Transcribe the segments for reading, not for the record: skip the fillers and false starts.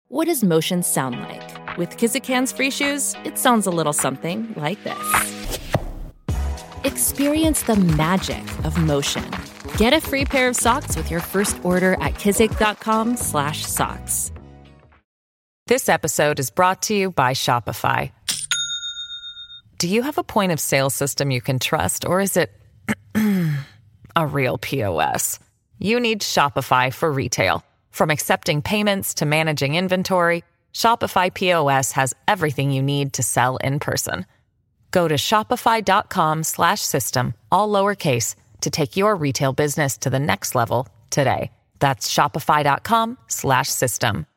What does motion sound like? With Kizikans free shoes, it sounds a little something like this. Experience the magic of motion. Get a free pair of socks with your first order at kizik.com/socks. This episode is brought to you by Shopify. Do you have a point of sale system you can trust, or is it a real POS? You need Shopify for retail. From accepting payments to managing inventory, Shopify POS has everything you need to sell in person. Go to shopify.com/system, all lowercase, to take your retail business to the next level today. That's shopify.com/system.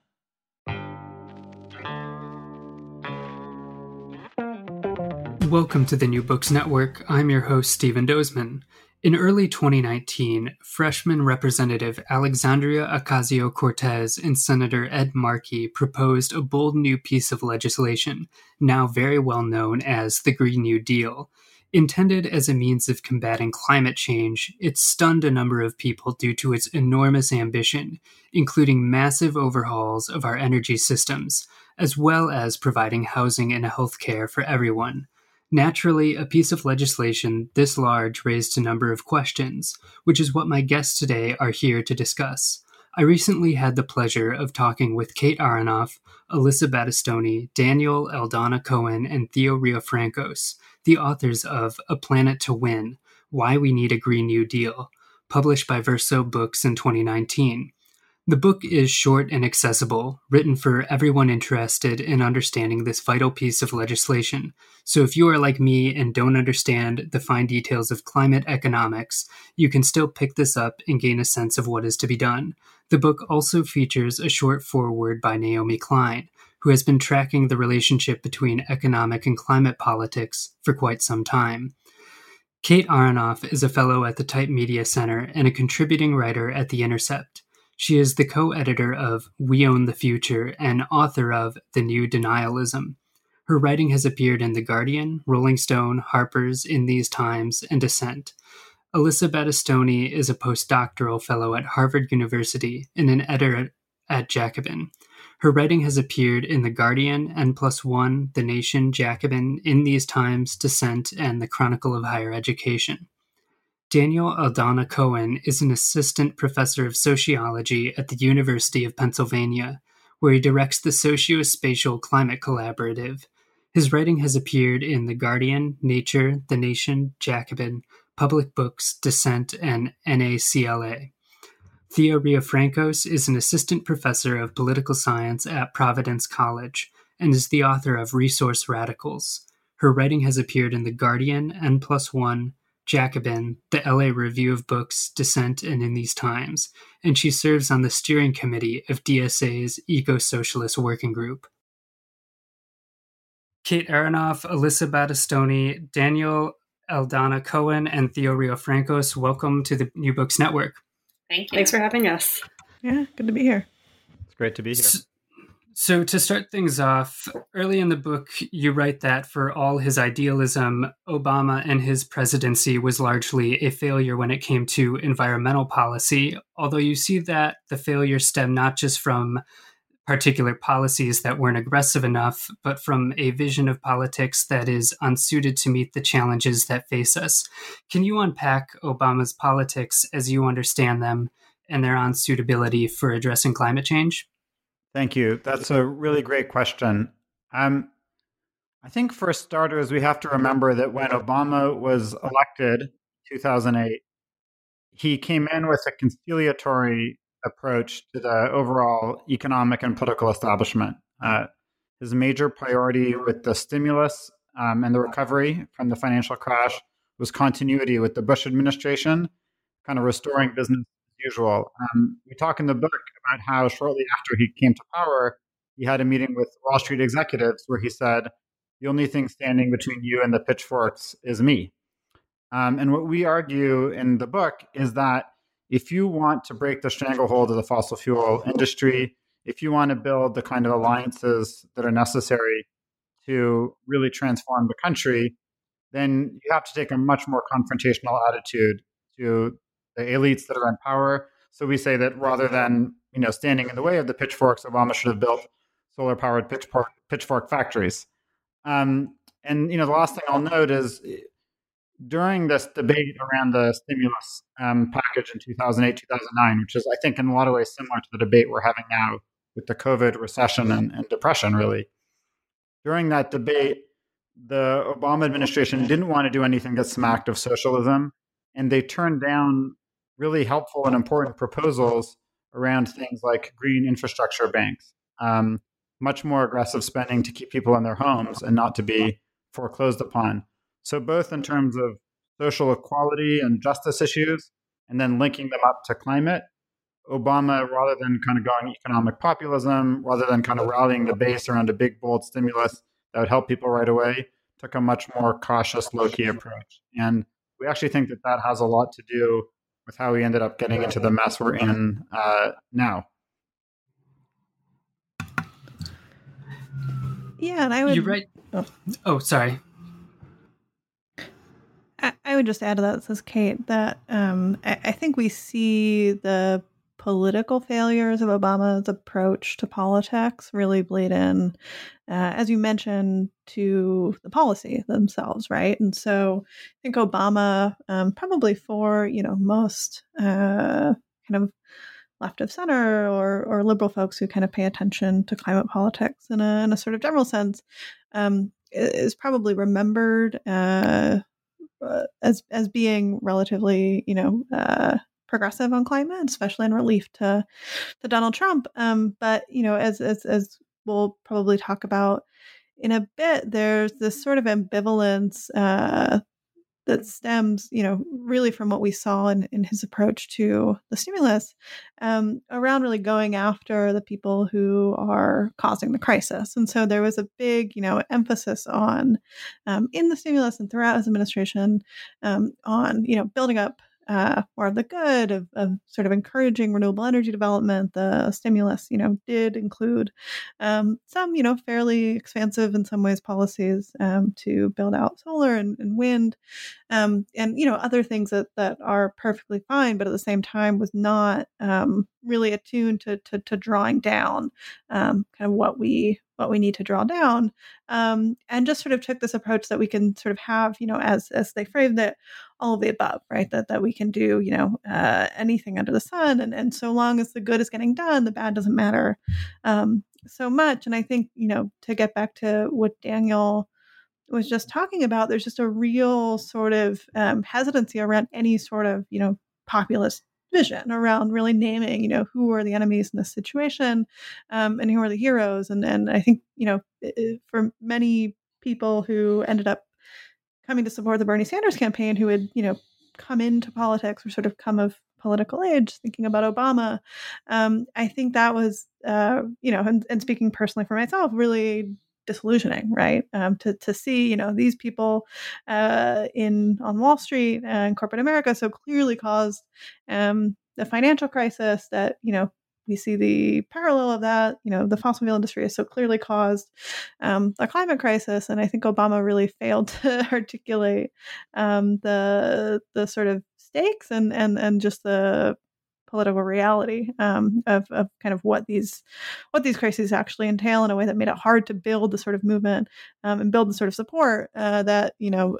Welcome to the New Books Network. I'm your host, Stephen Dozman. In early 2019, freshman Representative Alexandria Ocasio-Cortez and Senator Ed Markey proposed a bold new piece of legislation, now very well known as the Green New Deal. Intended as a means of combating climate change, it stunned a number of people due to its enormous ambition, including massive overhauls of our energy systems, as well as providing housing and healthcare for everyone. Naturally, a piece of legislation this large raised a number of questions, which is what my guests today are here to discuss. I recently had the pleasure of talking with Kate Aronoff, Alyssa Battistoni, Daniel Aldana Cohen, and Theo Riofrancos, the authors of A Planet to Win: Why We Need a Green New Deal, published by Verso Books in 2019. The book is short and accessible, written for everyone interested in understanding this vital piece of legislation. So if you are like me and don't understand the fine details of climate economics, you can still pick this up and gain a sense of what is to be done. The book also features a short foreword by Naomi Klein, who has been tracking the relationship between economic and climate politics for quite some time. Kate Aronoff is a fellow at the Type Media Center and a contributing writer at The Intercept. She is the co-editor of We Own the Future and author of The New Denialism. Her writing has appeared in The Guardian, Rolling Stone, Harper's, In These Times, and Dissent. Alyssa Battistoni is a postdoctoral fellow at Harvard University and an editor at Jacobin. Her writing has appeared in The Guardian, N+1, The Nation, Jacobin, In These Times, Dissent, and The Chronicle of Higher Education. Daniel Aldana Cohen is an assistant professor of sociology at the University of Pennsylvania, where he directs the Sociospatial Climate Collaborative. His writing has appeared in The Guardian, Nature, The Nation, Jacobin, Public Books, Dissent, and NACLA. Theo Riofrancos is an assistant professor of political science at Providence College and is the author of Resource Radicals. Her writing has appeared in The Guardian, N+1, Jacobin, the LA Review of Books, Dissent, and In These Times, and she serves on the steering committee of DSA's Eco-Socialist Working Group. Kate Aronoff, Alyssa Battistoni, Daniel Aldana Cohen, and Theo Riofrancos, welcome to the New Books Network. Thank you. Thanks for having us. Yeah, good to be here. It's great to be here. So to start things off, early in the book, you write that for all his idealism, Obama and his presidency was largely a failure when it came to environmental policy, although you see that the failure stemmed not just from particular policies that weren't aggressive enough, but from a vision of politics that is unsuited to meet the challenges that face us. Can you unpack Obama's politics as you understand them and their unsuitability for addressing climate change? Thank you. That's a really great question. I think for starters, we have to remember that when Obama was elected in 2008, he came in with a conciliatory approach to the overall economic and political establishment. His major priority with the stimulus and the recovery from the financial crash was continuity with the Bush administration, kind of restoring business usual. We talk in the book about how shortly after he came to power, he had a meeting with Wall Street executives where he said, the only thing standing between you and the pitchforks is me. And what we argue in the book is that if you want to break the stranglehold of the fossil fuel industry, if you want to build the kind of alliances that are necessary to really transform the country, then you have to take a much more confrontational attitude to the elites that are in power. So we say that rather than standing in the way of the pitchforks, Obama should have built solar-powered pitchfork factories. And the last thing I'll note is during this debate around the stimulus package in 2008, 2009, which is, I think, in a lot of ways similar to the debate we're having now with the COVID recession and depression, really. During that debate, the Obama administration didn't want to do anything that smacked of socialism, and they turned down really helpful and important proposals around things like green infrastructure banks, much more aggressive spending to keep people in their homes and not to be foreclosed upon. So both in terms of social equality and justice issues, and then linking them up to climate, Obama, rather than kind of going economic populism, rather than kind of rallying the base around a big, bold stimulus that would help people right away, took a much more cautious, low-key approach. And we actually think that that has a lot to do with how we ended up getting into the mess we're in now. Yeah, and I would... You're right. Oh, sorry. I would just add to that, says Kate, that I think we see the political failures of Obama's approach to politics really bleed in, as you mentioned, to the policy themselves, right? And so I think Obama, probably for, most kind of left of center or liberal folks who kind of pay attention to climate politics in a sort of general sense, is probably remembered as being relatively, progressive on climate, especially in relief to Donald Trump. But as we'll probably talk about in a bit, there's this sort of ambivalence that stems, really from what we saw in his approach to the stimulus, around really going after the people who are causing the crisis. And so there was a big, emphasis on, in the stimulus and throughout his administration, on, building up more of the good of sort of encouraging renewable energy development. The stimulus, did include some, fairly expansive in some ways policies to build out solar and wind, and other things that are perfectly fine, but at the same time was not really attuned to drawing down kind of what we need to draw down, and just sort of took this approach that we can sort of have, as they framed it, all of the above, right? That we can do, anything under the sun, and so long as the good is getting done, the bad doesn't matter so much. And I think, to get back to what Daniel was just talking about, there's just a real sort of hesitancy around any sort of, populist vision around really naming, who are the enemies in this situation, and who are the heroes. And I think, for many people who ended up coming to support the Bernie Sanders campaign, who had, come into politics or sort of come of political age, thinking about Obama, I think that was, and speaking personally for myself, really disillusioning, right? To see, these people on Wall Street and corporate America so clearly caused the financial crisis that, we see the parallel of that, the fossil fuel industry has so clearly caused the climate crisis. And I think Obama really failed to articulate the sort of stakes and just the political reality of kind of what these crises actually entail in a way that made it hard to build the sort of movement and build the sort of support that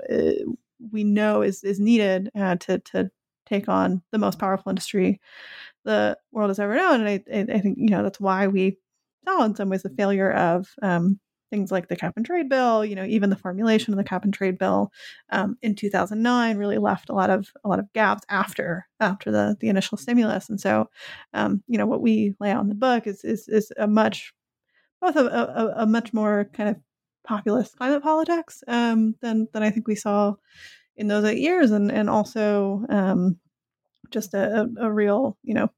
we know is needed to take on the most powerful industry the world has ever known. And I think that's why we saw in some ways the failure of things like the cap and trade bill. Even the formulation of the cap and trade bill in 2009 really left a lot of gaps after the initial stimulus. And so, what we lay out in the book is a much more kind of populist climate politics than I think we saw in those 8 years, and also just a real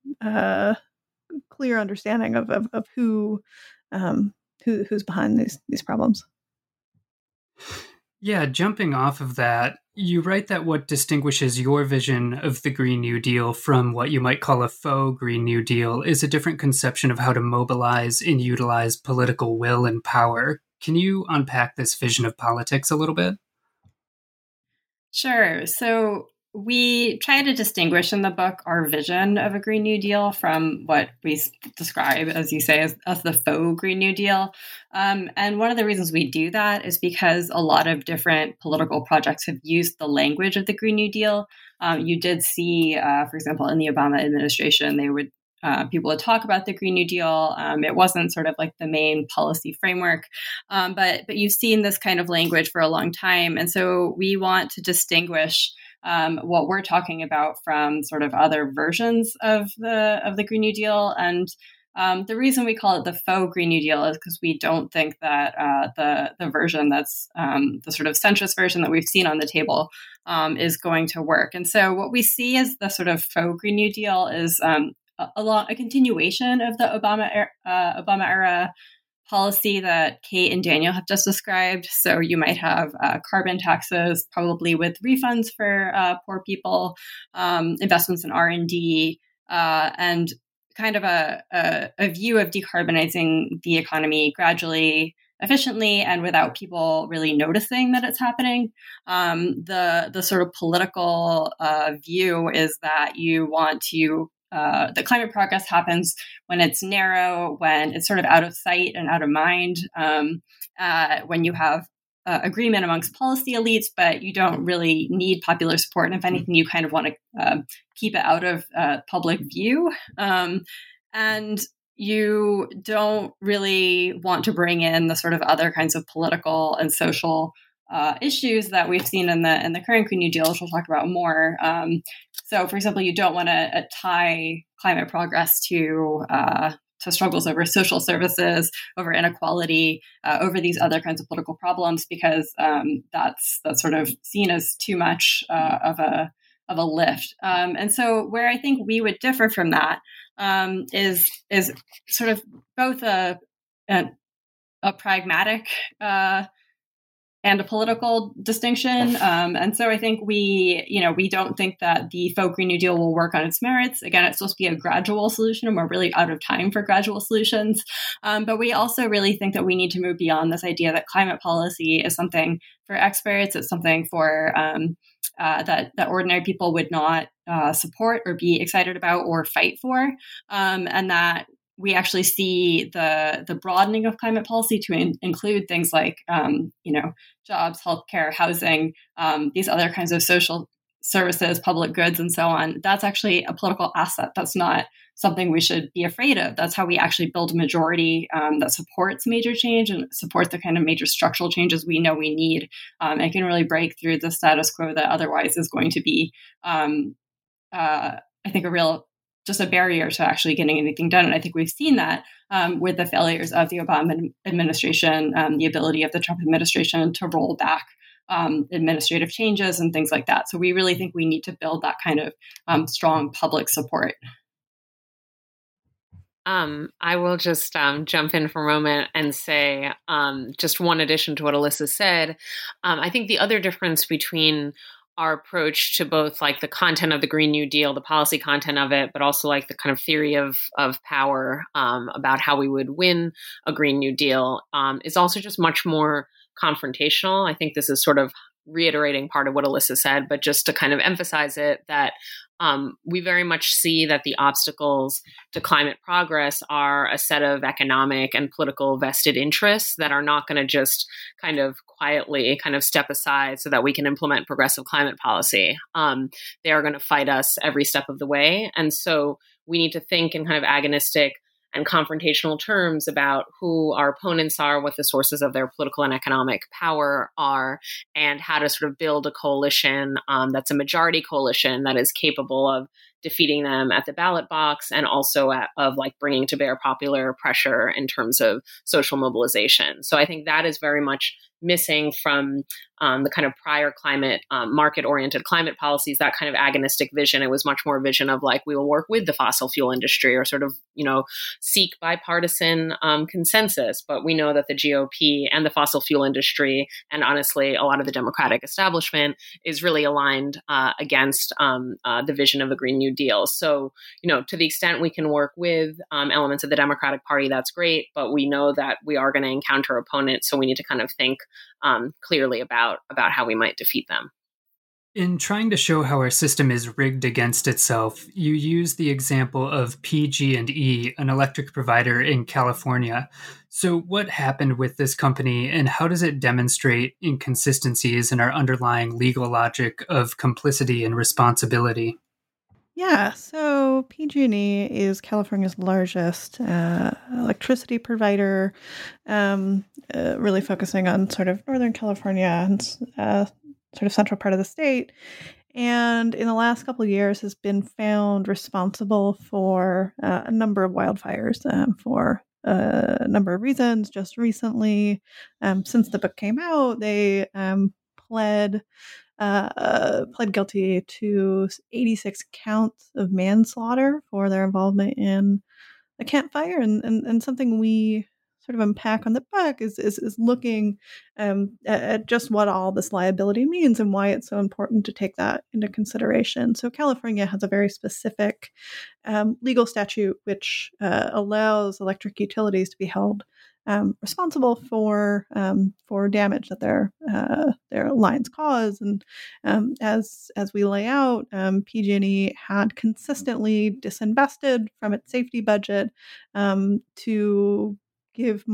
clear understanding of who's behind these problems. Yeah, jumping off of that, you write that what distinguishes your vision of the Green New Deal from what you might call a faux Green New Deal is a different conception of how to mobilize and utilize political will and power. Can you unpack this vision of politics a little bit? Sure. So we try to distinguish in the book our vision of a Green New Deal from what we describe, as you say, as the faux Green New Deal. And one of the reasons we do that is because a lot of different political projects have used the language of the Green New Deal. You did see, for example, in the Obama administration, people would talk about the Green New Deal. It wasn't sort of like the main policy framework, but you've seen this kind of language for a long time. And so we want to distinguish what we're talking about from sort of other versions of the Green New Deal. And the reason we call it the faux Green New Deal is because we don't think that the version that's the sort of centrist version that we've seen on the table is going to work. And so what we see as the sort of faux Green New Deal is a continuation of the Obama era policy that Kate and Daniel have just described. So you might have carbon taxes, probably with refunds for poor people, investments in R&D, and kind of a view of decarbonizing the economy gradually, efficiently, and without people really noticing that it's happening. The sort of political view is that you want to the climate progress happens when it's narrow, when it's sort of out of sight and out of mind, when you have agreement amongst policy elites, but you don't really need popular support. And if anything, you kind of want to keep it out of public view. And you don't really want to bring in the sort of other kinds of political and social issues that we've seen in the current Green New Deal, which we'll talk about more. So, for example, you don't want to tie climate progress to struggles over social services, over inequality, over these other kinds of political problems, because that's sort of seen as too much of a lift. And so, where I think we would differ from that is sort of both a pragmatic and a political distinction. And so I think we don't think that the faux Green New Deal will work on its merits. Again, it's supposed to be a gradual solution, and we're really out of time for gradual solutions. But we also really think that we need to move beyond this idea that climate policy is something for experts. It's something for that ordinary people would not support or be excited about or fight for, and that we actually see the broadening of climate policy to include things like, jobs, healthcare, housing, these other kinds of social services, public goods, and so on. That's actually a political asset. That's not something we should be afraid of. That's how we actually build a majority that supports major change and supports the kind of major structural changes we know we need, and can really break through the status quo that otherwise is going to be, I think, just a barrier to actually getting anything done. And I think we've seen that with the failures of the Obama administration, the ability of the Trump administration to roll back administrative changes and things like that. So we really think we need to build that kind of strong public support. I will just jump in for a moment and say just one addition to what Alyssa said. I think the other difference between our approach to both like the content of the Green New Deal, the policy content of it, but also like the kind of theory of power about how we would win a Green New Deal is also just much more confrontational. I think this is sort of reiterating part of what Alyssa said, but just to kind of emphasize it, that we very much see that the obstacles to climate progress are a set of economic and political vested interests that are not going to just kind of quietly kind of step aside so that we can implement progressive climate policy. They are going to fight us every step of the way. And so we need to think in kind of agonistic and confrontational terms about who our opponents are, what the sources of their political and economic power are, and how to sort of build a coalition that's a majority coalition that is capable of defeating them at the ballot box, and also of like bringing to bear popular pressure in terms of social mobilization. So I think that is very much missing from the kind of prior climate, market-oriented climate policies, that kind of agonistic vision. It was much more a vision of like, we will work with the fossil fuel industry or sort of, seek bipartisan consensus. But we know that the GOP and the fossil fuel industry, and honestly, a lot of the Democratic establishment, is really aligned against the vision of a Green New Deal. So, to the extent we can work with elements of the Democratic Party, that's great. But we know that we are going to encounter opponents. So we need to kind of think clearly about how we might defeat them. In trying to show how our system is rigged against itself, you use the example of PG&E, an electric provider in California. So what happened with this company, and how does it demonstrate inconsistencies in our underlying legal logic of complicity and responsibility? Yeah, so PG&E is California's largest electricity provider, really focusing on sort of Northern California and sort of central part of the state. And in the last couple of years has been found responsible for a number of wildfires for a number of reasons. Just recently, since the book came out, they pled pled guilty to 86 counts of manslaughter for their involvement in the Camp Fire, and something we sort of unpack on the book is looking at just what all this liability means and why it's so important to take that into consideration. So California has a very specific legal statute which allows electric utilities to be held responsible for damage that their lines cause, and as we lay out, PG&E had consistently disinvested from its safety budget to give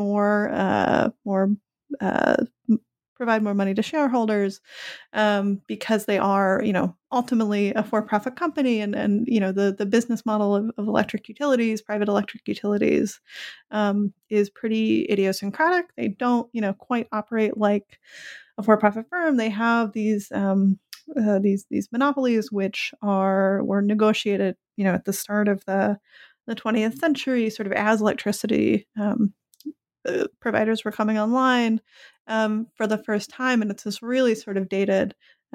provide more money to shareholders because they are, ultimately a for-profit company, and the business model of electric utilities, private electric utilities, is pretty idiosyncratic. They don't, quite operate like a for-profit firm. They have these monopolies which were negotiated, at the start of the 20th century, sort of as electricity providers were coming online for the first time, and it's this really sort of dated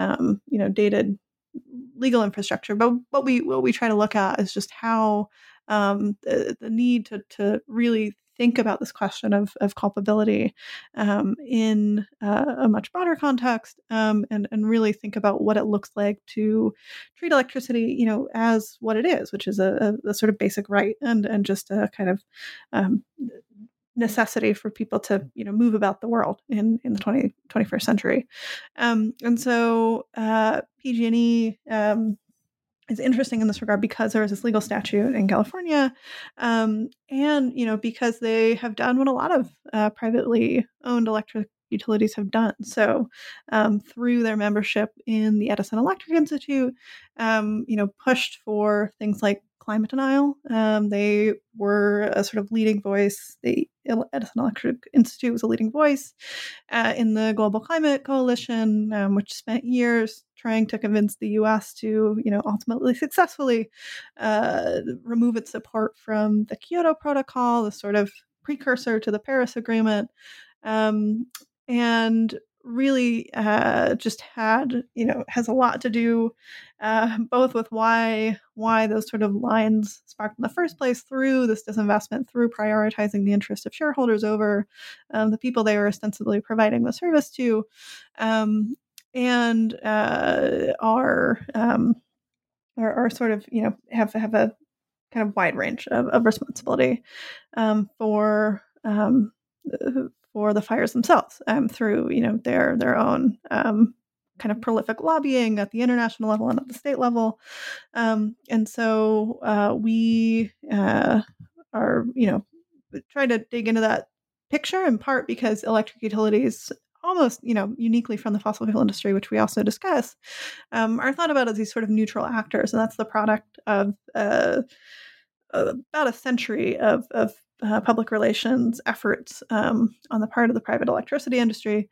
legal infrastructure. But what we try to look at is just how the need to really think about this question of culpability in a much broader context, and really think about what it looks like to treat electricity, as what it is, which is a sort of basic right and just a kind of necessity for people to move about the world in the 21st century. And so PG&E is interesting in this regard because there is this legal statute in California, and because they have done what a lot of privately owned electric utilities have done. So through their membership in the Edison Electric Institute, pushed for things like climate denial. They were a sort of leading voice. The Edison Electric Institute was a leading voice in the Global Climate Coalition, which spent years trying to convince the U.S. to, ultimately successfully remove its support from the Kyoto Protocol, the sort of precursor to the Paris Agreement, and really just has a lot to do both with why those sort of lines sparked in the first place, through this disinvestment, through prioritizing the interest of shareholders over the people they were ostensibly providing the service to, and are sort of have a kind of wide range of responsibility for the fires themselves, through their own kind of prolific lobbying at the international level and at the state level, and so we are trying to dig into that picture, in part because electric utilities, almost uniquely from the fossil fuel industry, which we also discuss, are thought about as these sort of neutral actors, and that's the product of about a century of public relations efforts on the part of the private electricity industry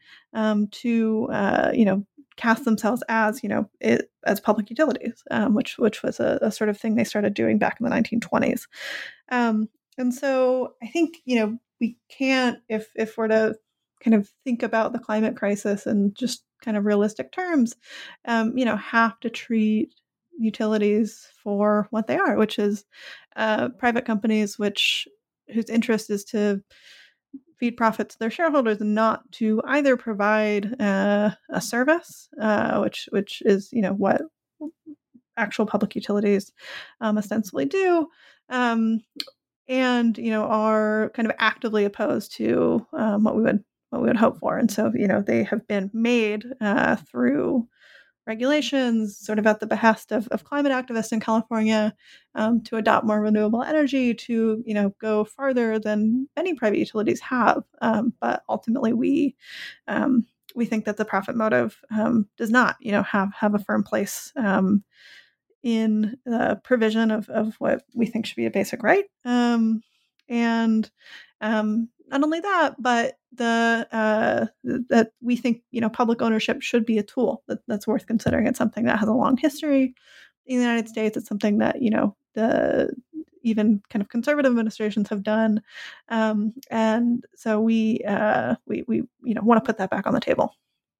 to cast themselves as as public utilities, which was a sort of thing they started doing back in the 1920s. And so I think we can't, if we're to kind of think about the climate crisis in just kind of realistic terms, have to treat utilities for what they are, which is private companies whose interest is to feed profit to their shareholders and not to either provide a service, which is what actual public utilities ostensibly do, and are kind of actively opposed to what we would hope for. And so they have been made through regulations, sort of at the behest of climate activists in California, to adopt more renewable energy, to go farther than many private utilities have. But ultimately, we think that the profit motive does not, have a firm place in the provision of what we think should be a basic right. And not only that, but that we think public ownership should be a tool that's worth considering. It's something that has a long history in the United States. It's something that the even kind of conservative administrations have done, and so we want to put that back on the table.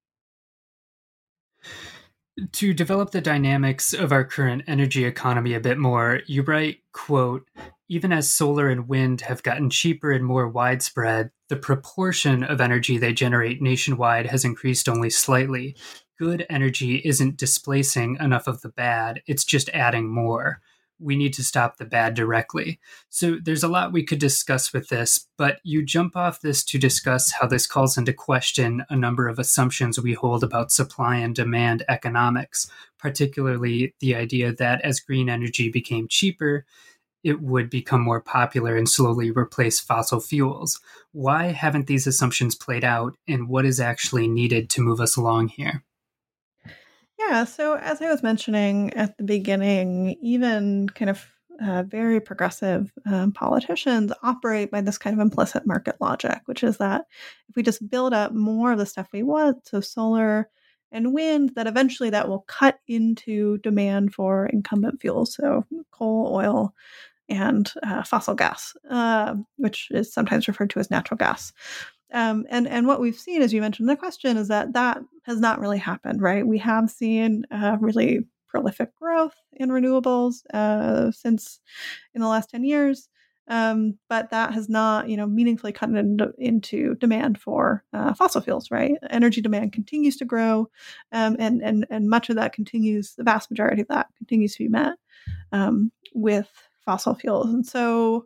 To develop the dynamics of our current energy economy a bit more, you write, quote, "Even as solar and wind have gotten cheaper and more widespread, the proportion of energy they generate nationwide has increased only slightly. Good energy isn't displacing enough of the bad, it's just adding more. We need to stop the bad directly." So there's a lot we could discuss with this, but you jump off this to discuss how this calls into question a number of assumptions we hold about supply and demand economics, particularly the idea that as green energy became cheaper, it would become more popular and slowly replace fossil fuels. Why haven't these assumptions played out, and what is actually needed to move us along here? Yeah, so as I was mentioning at the beginning, even kind of very progressive politicians operate by this kind of implicit market logic, which is that if we just build up more of the stuff we want, so solar and wind, that eventually that will cut into demand for incumbent fuels, so coal, oil, and fossil gas, which is sometimes referred to as natural gas. And what we've seen, as you mentioned in the question, is that has not really happened, right? We have seen really prolific growth in renewables since in the last 10 years, but that has not, meaningfully cut into demand for fossil fuels, right? Energy demand continues to grow, and much of that continues, the vast majority of that continues to be met with fossil fuels. And so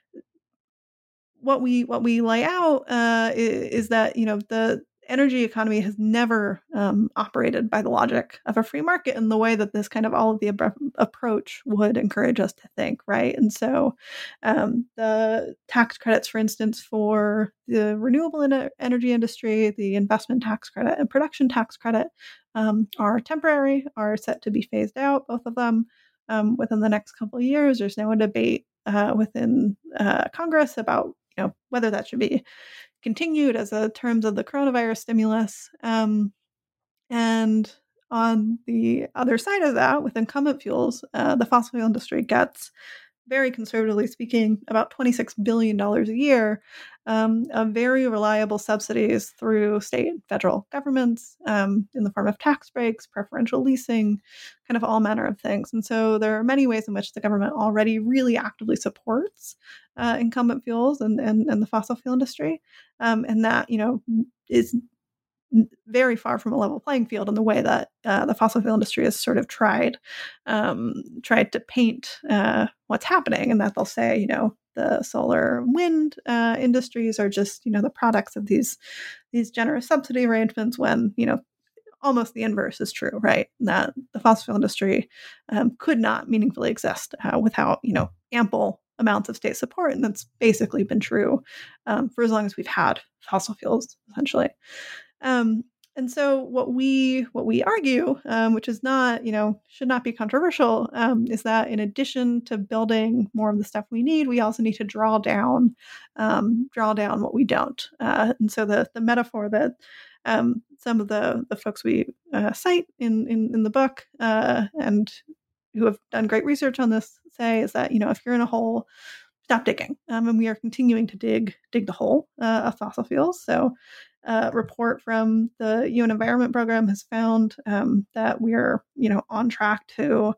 what we lay out is that the energy economy has never operated by the logic of a free market in the way that this kind of all of the above approach would encourage us to think, right? And so the tax credits, for instance, for the renewable energy industry, the investment tax credit and production tax credit are temporary, are set to be phased out, both of them within the next couple of years. There's now a debate within Congress about whether that should be continued as a terms of the coronavirus stimulus. And on the other side of that, with incumbent fuels, the fossil fuel industry gets, very conservatively speaking, about $26 billion a year of very reliable subsidies through state and federal governments in the form of tax breaks, preferential leasing, kind of all manner of things. And so there are many ways in which the government already really actively supports incumbent fuels and the fossil fuel industry. And that, is very far from a level playing field in the way that the fossil fuel industry has sort of tried to paint what's happening, and that they'll say, the solar and wind industries are just, the products of these generous subsidy arrangements, when, almost the inverse is true, right? That the fossil fuel industry could not meaningfully exist without, ample amounts of state support. And that's basically been true for as long as we've had fossil fuels, essentially. And so what we argue, which is not, should not be controversial, is that in addition to building more of the stuff we need, we also need to draw down what we don't. And so the metaphor that some of the folks we cite in the book and who have done great research on this say is that, if you're in a hole, stop digging. And we are continuing to dig the hole of fossil fuels. So a report from the UN Environment Program has found that we're, on track to,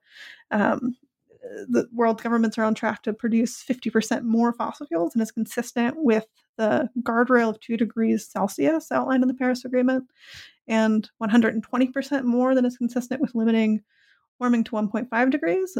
the world governments are on track to produce 50% more fossil fuels, and is consistent with the guardrail of 2 degrees Celsius outlined in the Paris Agreement, and 120% more than is consistent with limiting warming to 1.5 degrees.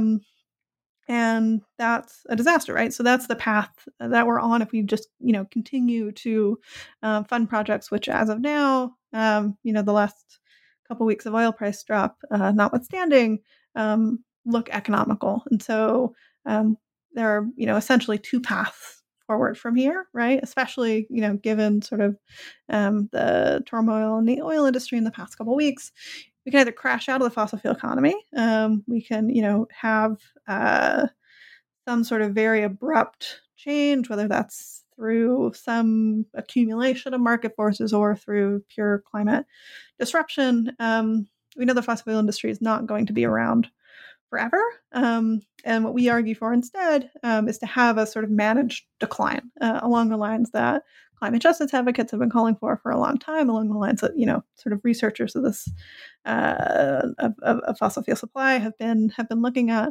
And that's a disaster, right? So that's the path that we're on if we just, continue to fund projects, which as of now, the last couple weeks of oil price drop, notwithstanding, look economical. And so there are, essentially two paths forward from here, right? Especially, given sort of the turmoil in the oil industry in the past couple of weeks. We can either crash out of the fossil fuel economy. We can, have some sort of very abrupt change, whether that's through some accumulation of market forces or through pure climate disruption. We know the fossil fuel industry is not going to be around forever. And what we argue for instead is to have a sort of managed decline along the lines that climate justice advocates have been calling for a long time, along the lines that, sort of researchers of this of fossil fuel supply have been looking at.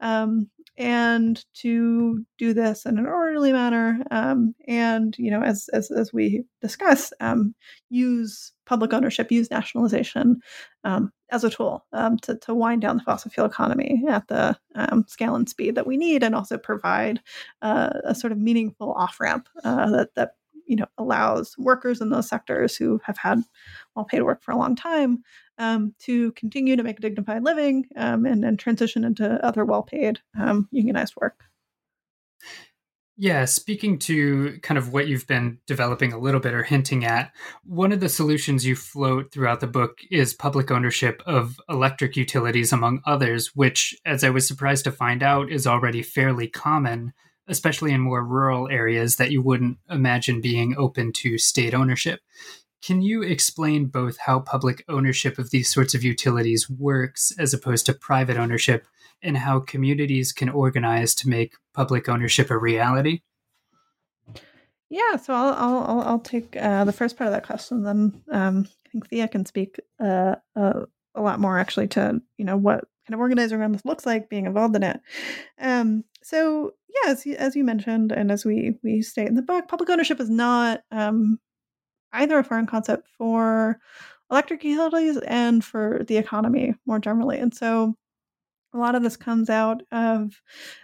And to do this in an orderly manner, and as we discuss, use public ownership, use nationalization as a tool to wind down the fossil fuel economy at the scale and speed that we need, and also provide a sort of meaningful off ramp that allows workers in those sectors who have had well-paid work for a long time to continue to make a dignified living and transition into other well-paid unionized work. Yeah, speaking to kind of what you've been developing a little bit or hinting at, one of the solutions you float throughout the book is public ownership of electric utilities, among others, which, as I was surprised to find out, is already fairly common, especially in more rural areas that you wouldn't imagine being open to state ownership. Can you explain both how public ownership of these sorts of utilities works as opposed to private ownership, and how communities can organize to make public ownership a reality? Yeah, so I'll take the first part of that question, then I think Thea can speak a lot more actually to what kind of organizing around this looks like, being involved in it. So yeah, as you mentioned, and as we state in the book, public ownership is not either a foreign concept for electric utilities and for the economy more generally. And so a lot of this comes out of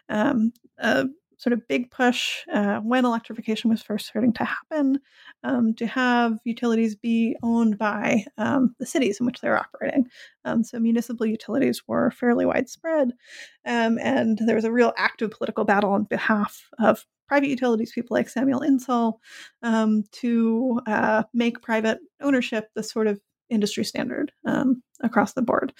a sort of big push when electrification was first starting to happen, to have utilities be owned by the cities in which they were operating. So municipal utilities were fairly widespread, and there was a real active political battle on behalf of private utilities, people like Samuel Insull, to make private ownership the sort of industry standard across the board.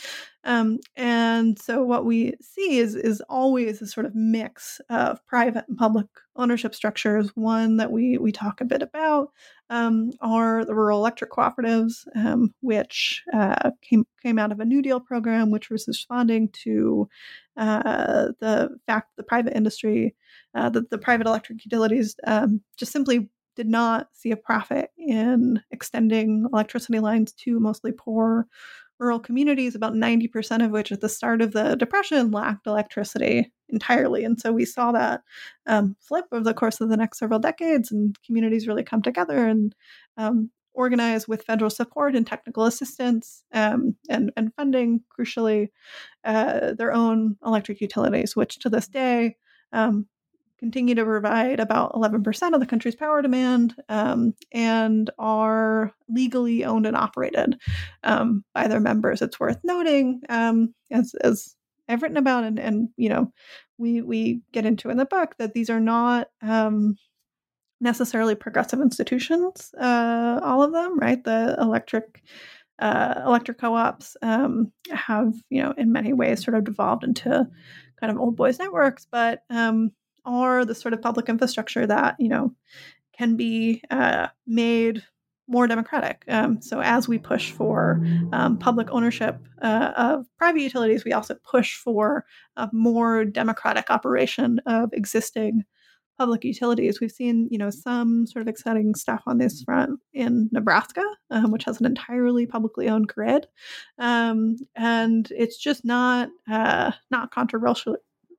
And so what we see is always a sort of mix of private and public ownership structures. One that we talk a bit about are the rural electric cooperatives, which came out of a New Deal program, which was responding to the fact the private industry, the private electric utilities just simply did not see a profit in extending electricity lines to mostly poor rural communities, about 90% of which at the start of the Depression lacked electricity entirely. And so we saw that flip over the course of the next several decades, and communities really come together and organize with federal support and technical assistance and funding, crucially, their own electric utilities, which to this day continue to provide about 11% of the country's power demand, and are legally owned and operated by their members. It's worth noting, as I've written about, and we get into in the book, that these are not necessarily progressive institutions, all of them, right? The electric co-ops have, in many ways sort of devolved into kind of old boys networks, but are the sort of public infrastructure that, can be made more democratic. So as we push for public ownership of private utilities, we also push for a more democratic operation of existing public utilities. We've seen, some sort of exciting stuff on this front in Nebraska, which has an entirely publicly owned grid, and it's just not controversial.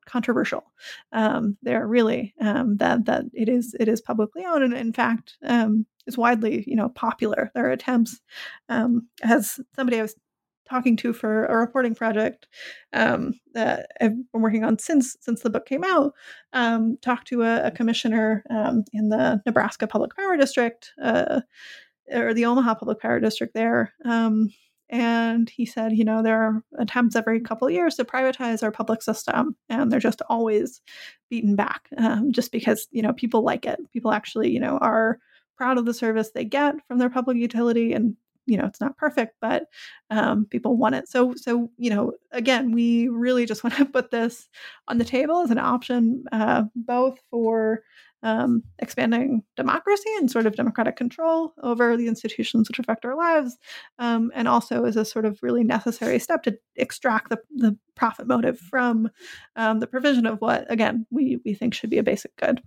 They're really that it is publicly owned, and in fact is widely popular. There are attempts, as somebody I was talking to for a reporting project that I've been working on since the book came out, talked to a commissioner in the Nebraska Public Power District, or the Omaha Public Power District there, And he said, there are attempts every couple of years to privatize our public system, and they're just always beaten back, just because, people like it. People actually, are proud of the service they get from their public utility, and it's not perfect, but people want it. So again, we really just want to put this on the table as an option, both for expanding democracy and sort of democratic control over the institutions which affect our lives, and also as a sort of really necessary step to extract the profit motive from the provision of what, again, we think should be a basic good.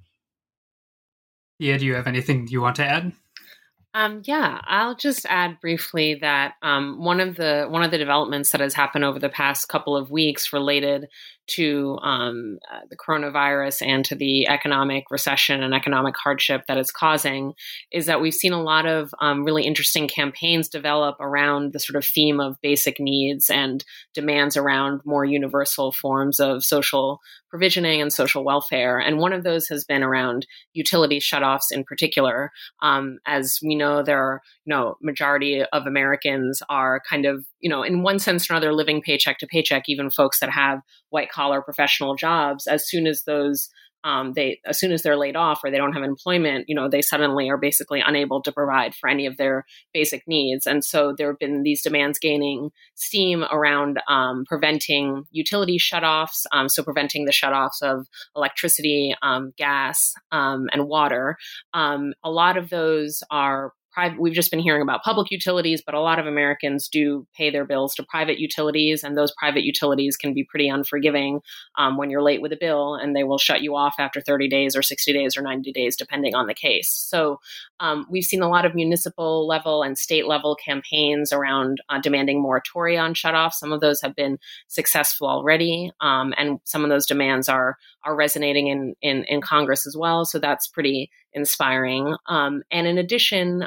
Yeah, do you have anything you want to add? Yeah, I'll just add briefly that one of the developments that has happened over the past couple of weeks related to the coronavirus and to the economic recession and economic hardship that it's causing is that we've seen a lot of really interesting campaigns develop around the sort of theme of basic needs and demands around more universal forms of social provisioning and social welfare. And one of those has been around utility shutoffs in particular. As we know, there are, majority of Americans are kind of, in one sense or another, living paycheck to paycheck, even folks that have white collar professional jobs. As soon as those as soon as they're laid off or they don't have employment, they suddenly are basically unable to provide for any of their basic needs. And so there have been these demands gaining steam around preventing utility shutoffs, so preventing the shutoffs of electricity, gas, and water. A lot of those are private. We've just been hearing about public utilities, but a lot of Americans do pay their bills to private utilities, and those private utilities can be pretty unforgiving when you're late with a bill, and they will shut you off after 30 days or 60 days or 90 days, depending on the case. So we've seen a lot of municipal level and state level campaigns around demanding moratoria on shutoffs. Some of those have been successful already, and some of those demands are resonating in Congress as well. So that's pretty inspiring. And in addition,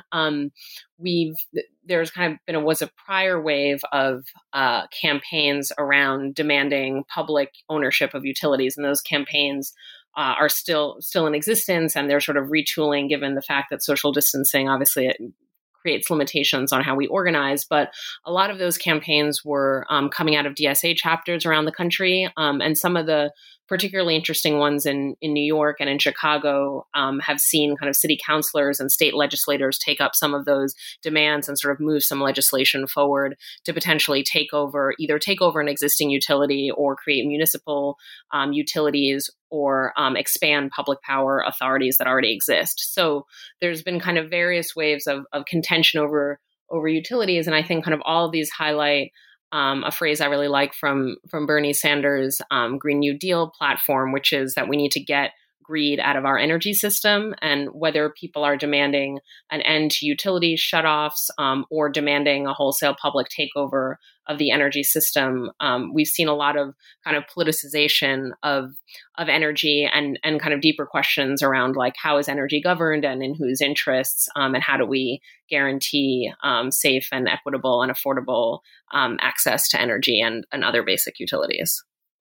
there's kind of was a prior wave of campaigns around demanding public ownership of utilities, and those campaigns are still in existence, and they're sort of retooling given the fact that social distancing obviously it creates limitations on how we organize. But a lot of those campaigns were coming out of DSA chapters around the country, and some of the particularly interesting ones in New York and in Chicago have seen kind of city councilors and state legislators take up some of those demands and sort of move some legislation forward to potentially either take over an existing utility or create municipal utilities or expand public power authorities that already exist. So there's been kind of various waves of contention over utilities. And I think kind of all of these highlight a phrase I really like from Bernie Sanders' Green New Deal platform, which is that we need to get greed out of our energy system. And whether people are demanding an end to utility shutoffs or demanding a wholesale public takeover of the energy system, we've seen a lot of kind of politicization of energy and kind of deeper questions around like how is energy governed and in whose interests, and how do we guarantee safe and equitable and affordable access to energy and other basic utilities.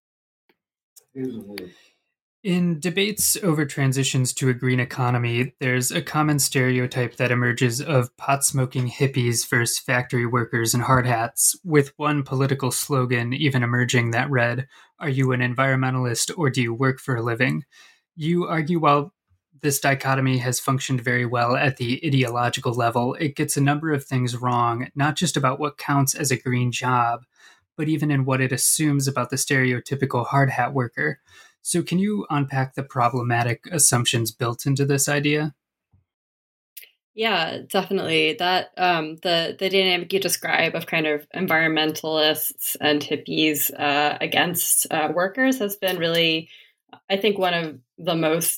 In debates over transitions to a green economy, there's a common stereotype that emerges of pot-smoking hippies versus factory workers in hard hats, with one political slogan even emerging that read, "Are you an environmentalist or do you work for a living?" You argue while this dichotomy has functioned very well at the ideological level, it gets a number of things wrong, not just about what counts as a green job, but even in what it assumes about the stereotypical hard hat worker. So can you unpack the problematic assumptions built into this idea? Yeah, definitely. That the dynamic you describe of kind of environmentalists and hippies against workers has been really, I think, one of the most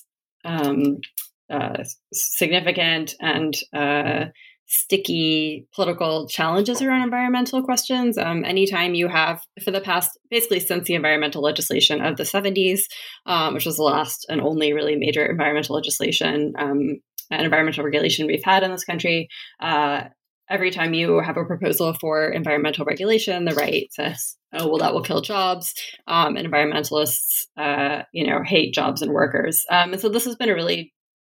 significant and sticky political challenges around environmental questions. Anytime you have, for the past, basically since the environmental legislation of the 70s, which was the last and only really major environmental legislation and environmental regulation we've had in this country, every time you have a proposal for environmental regulation, the right says, oh, well, that will kill jobs. And environmentalists, hate jobs and workers. And so this has been a really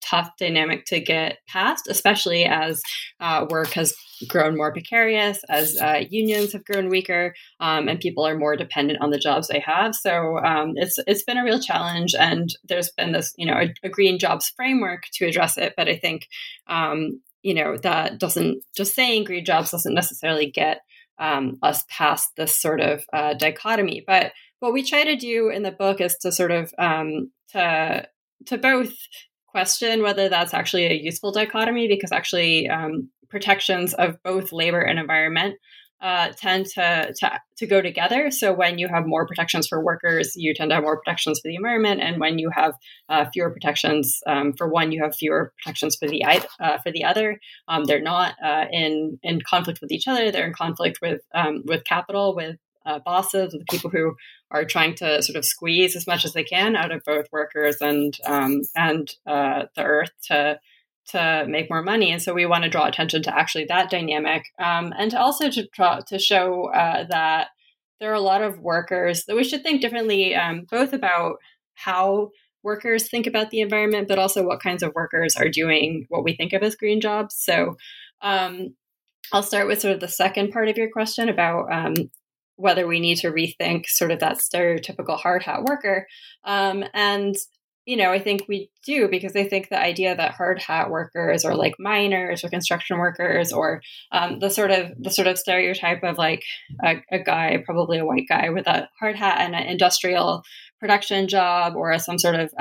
tough dynamic to get past, especially as work has grown more precarious, as unions have grown weaker, and people are more dependent on the jobs they have. So it's been a real challenge, and there's been this, a green jobs framework to address it. But I think, that doesn't, just saying green jobs doesn't necessarily get us past this sort of dichotomy. But what we try to do in the book is to sort of to both question whether that's actually a useful dichotomy, because actually protections of both labor and environment tend to go together. So when you have more protections for workers, you tend to have more protections for the environment, and when you have fewer protections for one, you have fewer protections for the other. They're not in conflict with each other. They're in conflict with capital, with bosses, with people who are trying to sort of squeeze as much as they can out of both workers and the earth to make more money. And so we want to draw attention to actually that dynamic, and to also to show that there are a lot of workers that we should think differently, both about how workers think about the environment, but also what kinds of workers are doing what we think of as green jobs. So I'll start with sort of the second part of your question about whether we need to rethink sort of that stereotypical hard hat worker. And, I think we do, because I think the idea that hard hat workers, or like miners or construction workers, or the sort of stereotype of like a guy, probably a white guy with a hard hat and an industrial production job, or some sort of,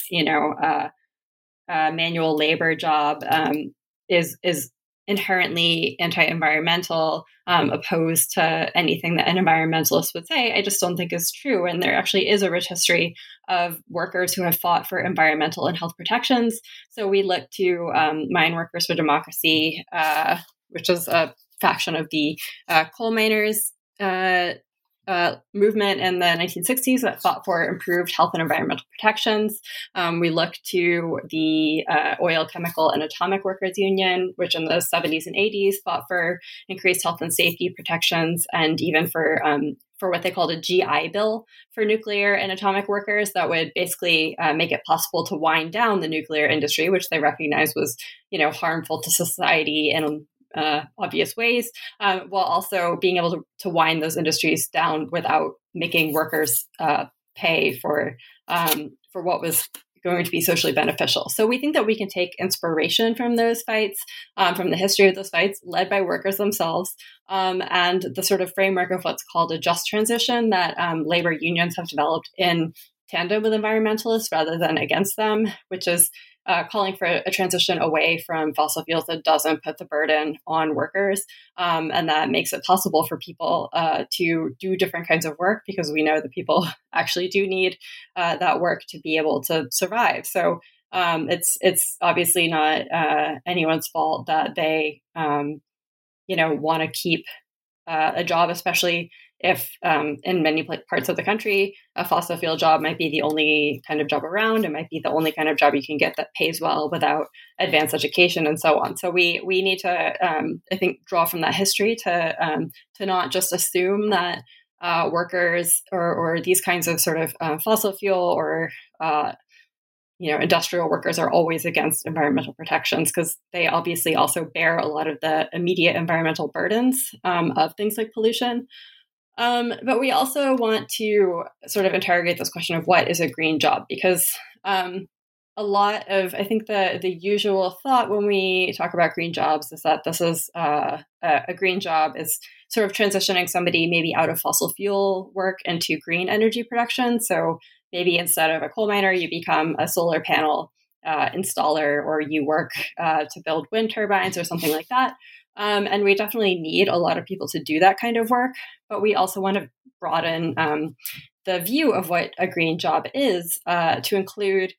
manual labor job is inherently anti-environmental, opposed to anything that an environmentalist would say. I just don't think is true. And there actually is a rich history of workers who have fought for environmental and health protections. So we look to Mine Workers for Democracy, which is a faction of the coal miners movement in the 1960s that fought for improved health and environmental protections. We look to the Oil, Chemical, and Atomic Workers Union, which in the 70s and 80s fought for increased health and safety protections, and even for what they called a GI Bill for nuclear and atomic workers that would basically make it possible to wind down the nuclear industry, which they recognized was, harmful to society in obvious ways, while also being able to wind those industries down without making workers pay for what was going to be socially beneficial. So we think that we can take inspiration from those fights, from the history of those fights led by workers themselves, and the sort of framework of what's called a just transition that labor unions have developed in tandem with environmentalists rather than against them, which is calling for a transition away from fossil fuels that doesn't put the burden on workers, and that makes it possible for people to do different kinds of work, because we know that people actually do need that work to be able to survive. So it's obviously not anyone's fault that they want to keep a job, especially if in many parts of the country, a fossil fuel job might be the only kind of job around. It might be the only kind of job you can get that pays well without advanced education and so on. So we need to, I think, draw from that history to not just assume that workers or these kinds of sort of fossil fuel or industrial workers are always against environmental protections, because they obviously also bear a lot of the immediate environmental burdens of things like pollution. But we also want to sort of interrogate this question of what is a green job, because a lot of, I think the usual thought when we talk about green jobs is that this is a green job is sort of transitioning somebody maybe out of fossil fuel work into green energy production. So maybe instead of a coal miner, you become a solar panel installer, or you work to build wind turbines or something like that. And we definitely need a lot of people to do that kind of work, but we also want to broaden the view of what a green job is to include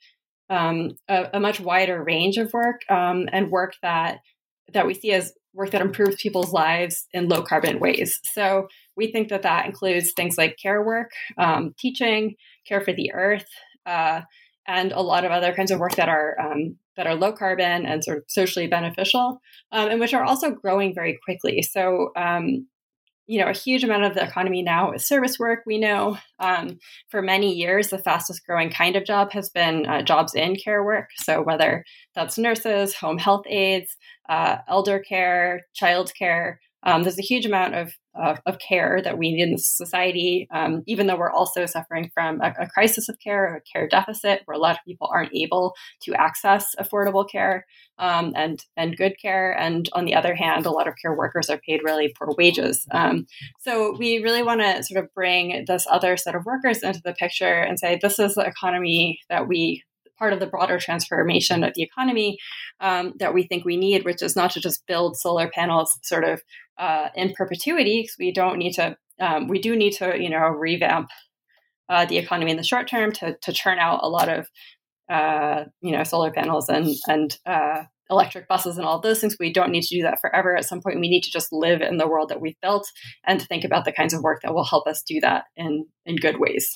a much wider range of work, and work that we see as work that improves people's lives in low carbon ways. So we think that includes things like care work, teaching, care for the earth, and a lot of other kinds of work that are low carbon and sort of socially beneficial, and which are also growing very quickly. So, a huge amount of the economy now is service work. We know for many years, the fastest growing kind of job has been jobs in care work. So whether that's nurses, home health aides, elder care, child care, there's a huge amount of care that we need in society, even though we're also suffering from a crisis of care, a care deficit, where a lot of people aren't able to access affordable care and good care. And on the other hand, a lot of care workers are paid really poor wages. So we really want to sort of bring this other set of workers into the picture and say, this is the economy that part of the broader transformation of the economy that we think we need, which is not to just build solar panels sort of in perpetuity, because we do need to, revamp the economy in the short term to churn out a lot of, solar panels and electric buses and all of those things. We don't need to do that forever. At some point, we need to just live in the world that we've built and to think about the kinds of work that will help us do that in good ways.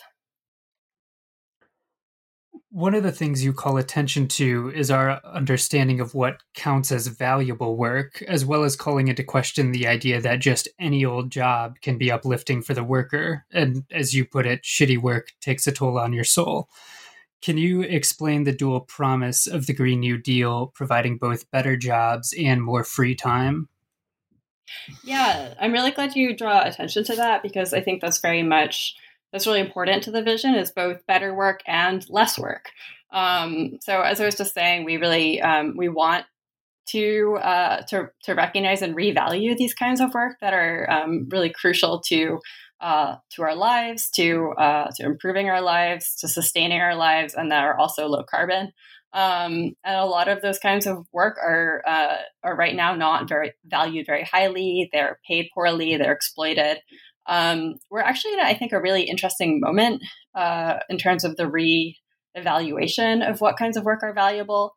One of the things you call attention to is our understanding of what counts as valuable work, as well as calling into question the idea that just any old job can be uplifting for the worker. And as you put it, shitty work takes a toll on your soul. Can you explain the dual promise of the Green New Deal, providing both better jobs and more free time? Yeah, I'm really glad you draw attention to that, because I think that's really important to the vision, is both better work and less work. So as I was just saying, we really we want to recognize and revalue these kinds of work that are really crucial to our lives, to improving our lives, to sustaining our lives, and that are also low carbon. And a lot of those kinds of work are right now not valued very highly. They're paid poorly. They're exploited. We're actually at, I think, a really interesting moment in terms of the re-evaluation of what kinds of work are valuable.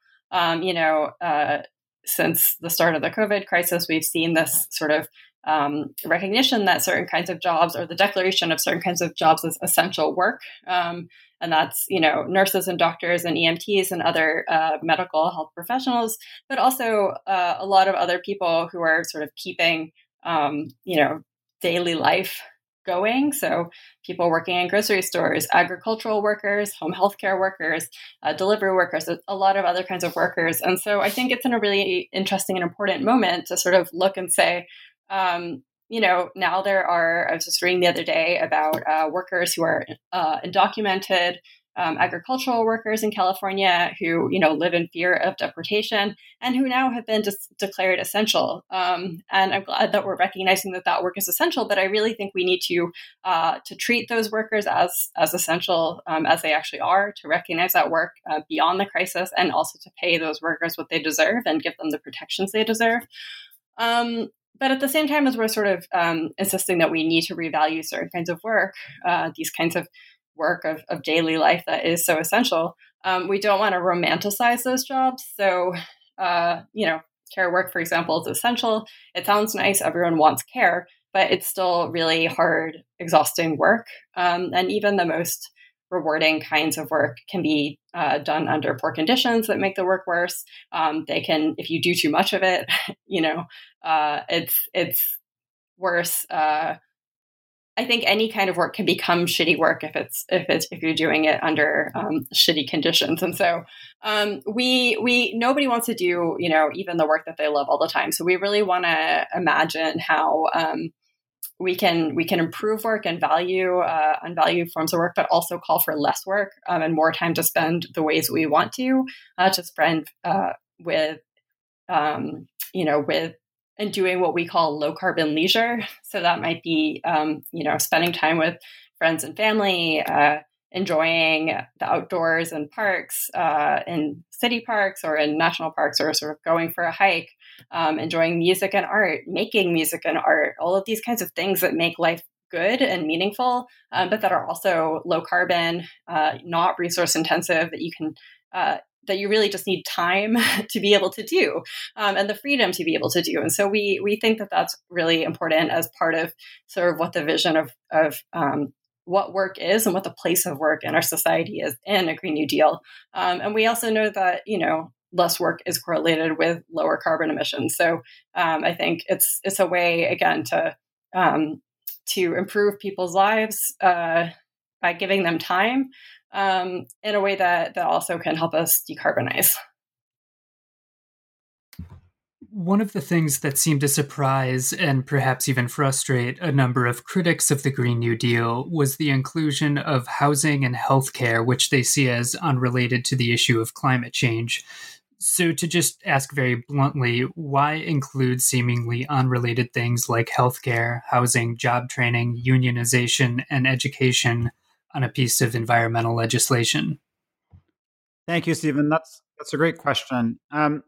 Since the start of the COVID crisis, we've seen this sort of recognition that certain kinds of jobs, or the declaration of certain kinds of jobs, as essential work. And that's, nurses and doctors and EMTs and other medical health professionals, but also a lot of other people who are sort of keeping, daily life going. So people working in grocery stores, agricultural workers, home healthcare workers, delivery workers, a lot of other kinds of workers. And so I think it's in a really interesting and important moment to sort of look and say, now I was just reading the other day about workers who are undocumented agricultural workers in California who, live in fear of deportation and who now have been declared essential. And I'm glad that we're recognizing that work is essential, but I really think we need to treat those workers as essential as they actually are, to recognize that work beyond the crisis, and also to pay those workers what they deserve and give them the protections they deserve. But at the same time, as we're sort of insisting that we need to revalue certain kinds of work, these kinds of work of daily life that is so essential, we don't want to romanticize those jobs. So, care work, for example, is essential. It sounds nice. Everyone wants care, but it's still really hard, exhausting work. And even the most rewarding kinds of work can be done under poor conditions that make the work worse. They can, if you do too much of it, it's worse. I think any kind of work can become shitty work if you're doing it under shitty conditions. And so nobody wants to do, even the work that they love all the time. So we really want to imagine how we can improve work and value forms of work, but also call for less work and more time to spend the ways we want to spend with and doing what we call low carbon leisure. So that might be, spending time with friends and family, enjoying the outdoors and parks, in city parks or in national parks, or sort of going for a hike, enjoying music and art, making music and art, all of these kinds of things that make life good and meaningful, but that are also low carbon, not resource intensive, that you can that you really just need time to be able to do, and the freedom to be able to do. And so we think that that's really important as part of sort of what the vision of what work is and what the place of work in our society is in a Green New Deal. And we also know that, less work is correlated with lower carbon emissions. So I think it's a way, again, to to improve people's lives by giving them time in a way that also can help us decarbonize. One of the things that seemed to surprise and perhaps even frustrate a number of critics of the Green New Deal was the inclusion of housing and healthcare, which they see as unrelated to the issue of climate change. So to just ask very bluntly, why include seemingly unrelated things like healthcare, housing, job training, unionization, and education on a piece of environmental legislation? Thank you, Stephen. That's a great question.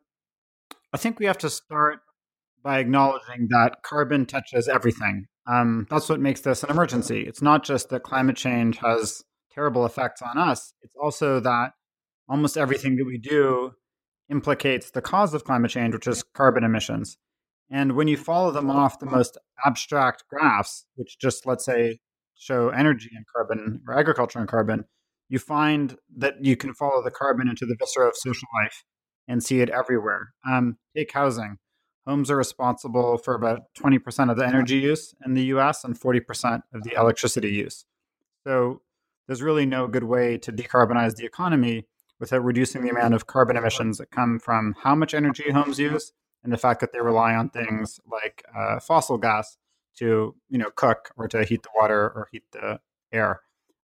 I think we have to start by acknowledging that carbon touches everything. That's what makes this an emergency. It's not just that climate change has terrible effects on us. It's also that almost everything that we do implicates the cause of climate change, which is carbon emissions. And when you follow them off the most abstract graphs, which just, let's say, show energy and carbon or agriculture and carbon, you find that you can follow the carbon into the viscera of social life and see it everywhere. Take housing. Homes are responsible for about 20% of the energy use in the US and 40% of the electricity use. So there's really no good way to decarbonize the economy without reducing the amount of carbon emissions that come from how much energy homes use and the fact that they rely on things like fossil gas to cook or to heat the water or heat the air.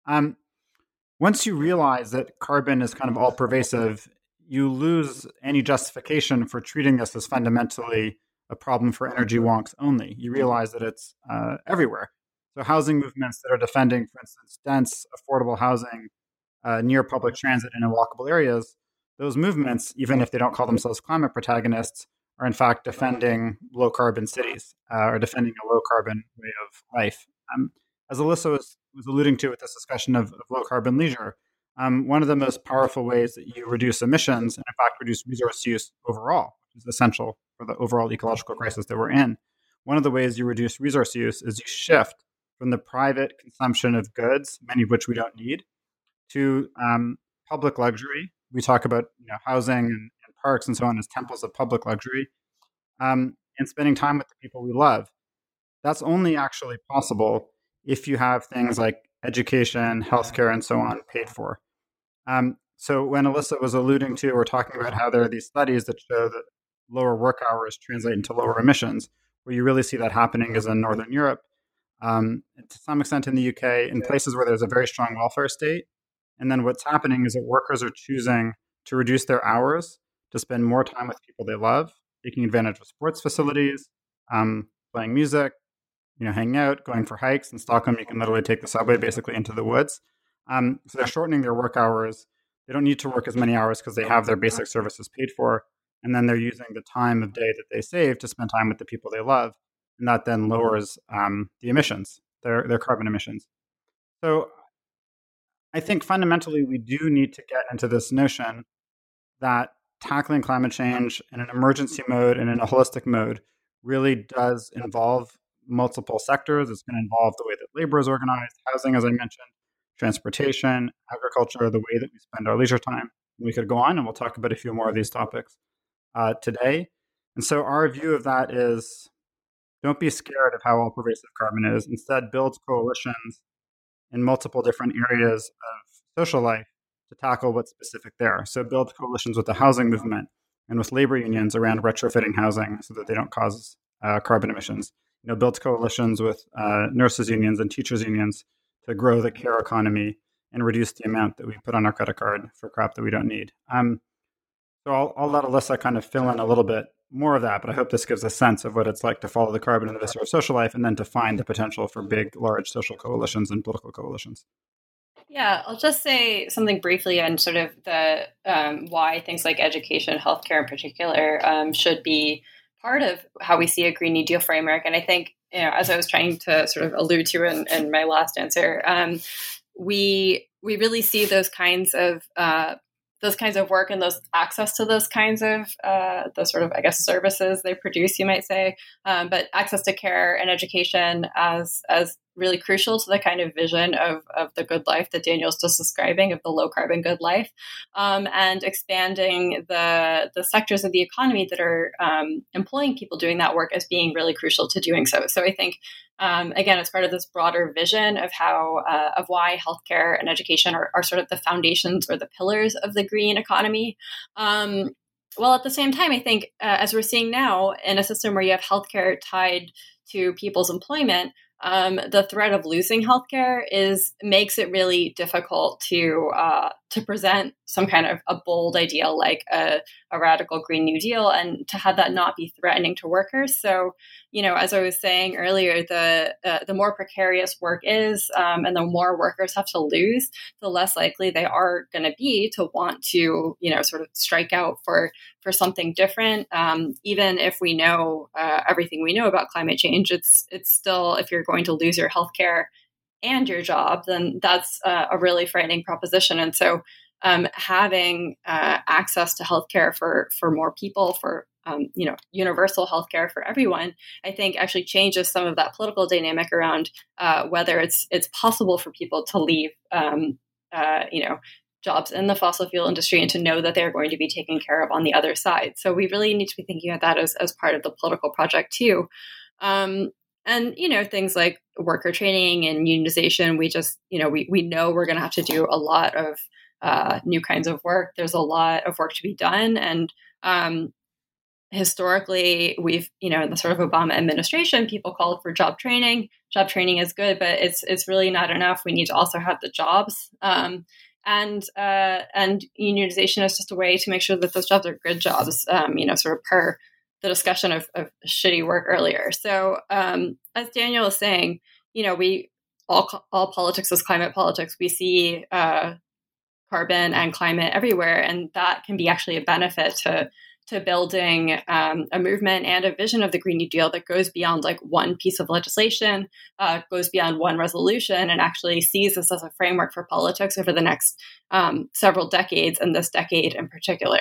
Once you realize that carbon is kind of all pervasive, you lose any justification for treating this as fundamentally a problem for energy wonks only. You realize that it's everywhere. So housing movements that are defending, for instance, dense, affordable housing near public transit and in walkable areas, those movements, even if they don't call themselves climate protagonists, are in fact defending low-carbon cities or defending a low-carbon way of life. As Alyssa was alluding to with this discussion of low-carbon leisure, one of the most powerful ways that you reduce emissions and, in fact, reduce resource use overall, which is essential for the overall ecological crisis that we're in. One of the ways you reduce resource use is you shift from the private consumption of goods, many of which we don't need, to public luxury. We talk about housing and parks and so on as temples of public luxury, and spending time with the people we love. That's only actually possible if you have things like education, healthcare, and so on paid for. So when Alyssa was alluding to or talking about how there are these studies that show that lower work hours translate into lower emissions, where you really see that happening is in Northern Europe, and to some extent in the UK, in places where there's a very strong welfare state. And then what's happening is that workers are choosing to reduce their hours to spend more time with people they love, taking advantage of sports facilities, playing music, hanging out, going for hikes. In Stockholm, you can literally take the subway basically into the woods. So they're shortening their work hours. They don't need to work as many hours because they have their basic services paid for. And then they're using the time of day that they save to spend time with the people they love. And that then lowers the emissions, their carbon emissions. So I think fundamentally we do need to get into this notion that tackling climate change in an emergency mode and in a holistic mode really does involve multiple sectors. It's going to involve the way that labor is organized, housing, as I mentioned, transportation, agriculture, the way that we spend our leisure time. We could go on and we'll talk about a few more of these topics today. And so our view of that is don't be scared of how all pervasive carbon is. Instead, build coalitions in multiple different areas of social life to tackle what's specific there. So build coalitions with the housing movement and with labor unions around retrofitting housing so that they don't cause carbon emissions. Build coalitions with nurses unions and teachers unions to grow the care economy and reduce the amount that we put on our credit card for crap that we don't need. So I'll let Alyssa kind of fill in a little bit more of that, but I hope this gives a sense of what it's like to follow the carbon in the viscera of social life and then to find the potential for big, large social coalitions and political coalitions. Yeah, I'll just say something briefly on sort of the why things like education, healthcare in particular, should be part of how we see a Green New Deal framework. And I think, as I was trying to sort of allude to in my last answer, we really see those kinds of work and those access to those kinds of the sort of, I guess, services they produce, you might say, but access to care and education as really crucial to the kind of vision of the good life that Daniel's just describing, of the low carbon good life, and expanding the sectors of the economy that are employing people doing that work as being really crucial to doing so. So I think, again, it's part of this broader vision of how of why healthcare and education are sort of the foundations or the pillars of the green economy. While at the same time, I think, as we're seeing now in a system where you have healthcare tied to people's employment, the threat of losing healthcare makes it really difficult to present some kind of a bold ideal like a radical Green New Deal, and to have that not be threatening to workers. So, as I was saying earlier, the more precarious work is, and the more workers have to lose, the less likely they are going to be to want to, sort of strike out for something different. Even if we know everything we know about climate change, it's still, if you're going to lose your healthcare and your job, then that's a really frightening proposition. And so having access to healthcare for more people, for universal healthcare for everyone, I think actually changes some of that political dynamic around whether it's possible for people to leave jobs in the fossil fuel industry and to know that they're going to be taken care of on the other side. So we really need to be thinking of that as part of the political project too. And, things like worker training and unionization, we just, we know we're going to have to do a lot of new kinds of work. There's a lot of work to be done. And historically, we've, in the sort of Obama administration, people called for job training. Job training is good, but it's really not enough. We need to also have the jobs. And unionization is just a way to make sure that those jobs are good jobs, sort of per the discussion of shitty work earlier. So as Daniel was saying, we all politics is climate politics. We see carbon and climate everywhere, and that can be actually a benefit to building a movement and a vision of the Green New Deal that goes beyond like one piece of legislation, goes beyond one resolution, and actually sees this as a framework for politics over the next several decades, and this decade in particular.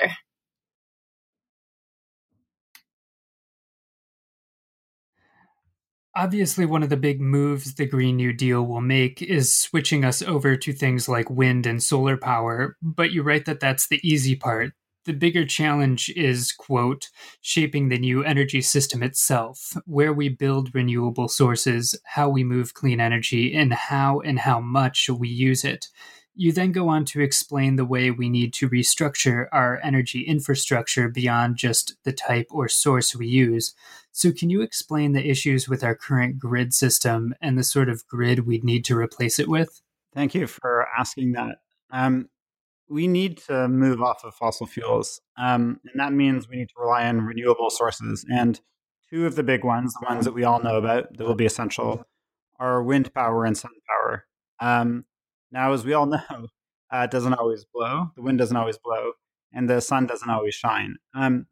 Obviously, one of the big moves the Green New Deal will make is switching us over to things like wind and solar power, but you write that that's the easy part. The bigger challenge is, quote, shaping the new energy system itself, where we build renewable sources, how we move clean energy, and how much we use it. You then go on to explain the way we need to restructure our energy infrastructure beyond just the type or source we use. So can you explain the issues with our current grid system and the sort of grid we'd need to replace it with? Thank you for asking that. We need to move off of fossil fuels, and that means we need to rely on renewable sources. And two of the big ones, the ones that we all know about that will be essential, are wind power and sun power. Now, as we all know, it doesn't always blow. The wind doesn't always blow, and the sun doesn't always shine. And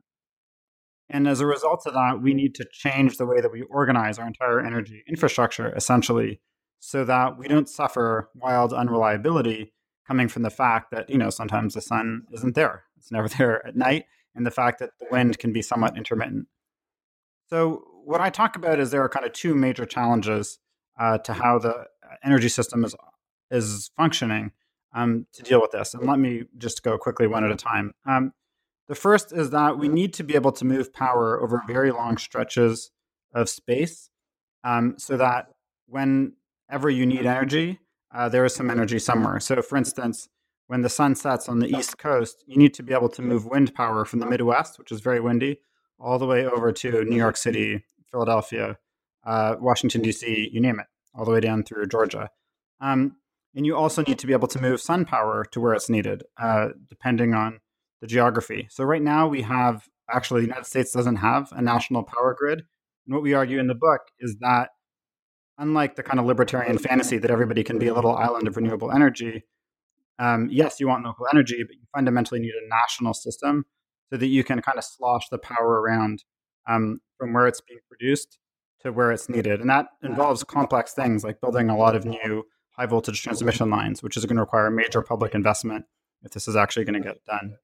as a result of that, we need to change the way that we organize our entire energy infrastructure, essentially, so that we don't suffer wild unreliability coming from the fact that, sometimes the sun isn't there. It's never there at night, and the fact that the wind can be somewhat intermittent. So what I talk about is there are kind of two major challenges to how the energy system is functioning to deal with this. And let me just go quickly one at a time. The first is that we need to be able to move power over very long stretches of space so that whenever you need energy, there is some energy somewhere. So for instance, when the sun sets on the East Coast, you need to be able to move wind power from the Midwest, which is very windy, all the way over to New York City, Philadelphia, Washington, D.C., you name it, all the way down through Georgia. And you also need to be able to move sun power to where it's needed, depending on the geography. So right now the United States doesn't have a national power grid. And what we argue in the book is that unlike the kind of libertarian fantasy that everybody can be a little island of renewable energy, yes, you want local energy, but you fundamentally need a national system so that you can kind of slosh the power around from where it's being produced to where it's needed. And that involves complex things like building a lot of new high voltage transmission lines, which is going to require major public investment if this is actually going to get done.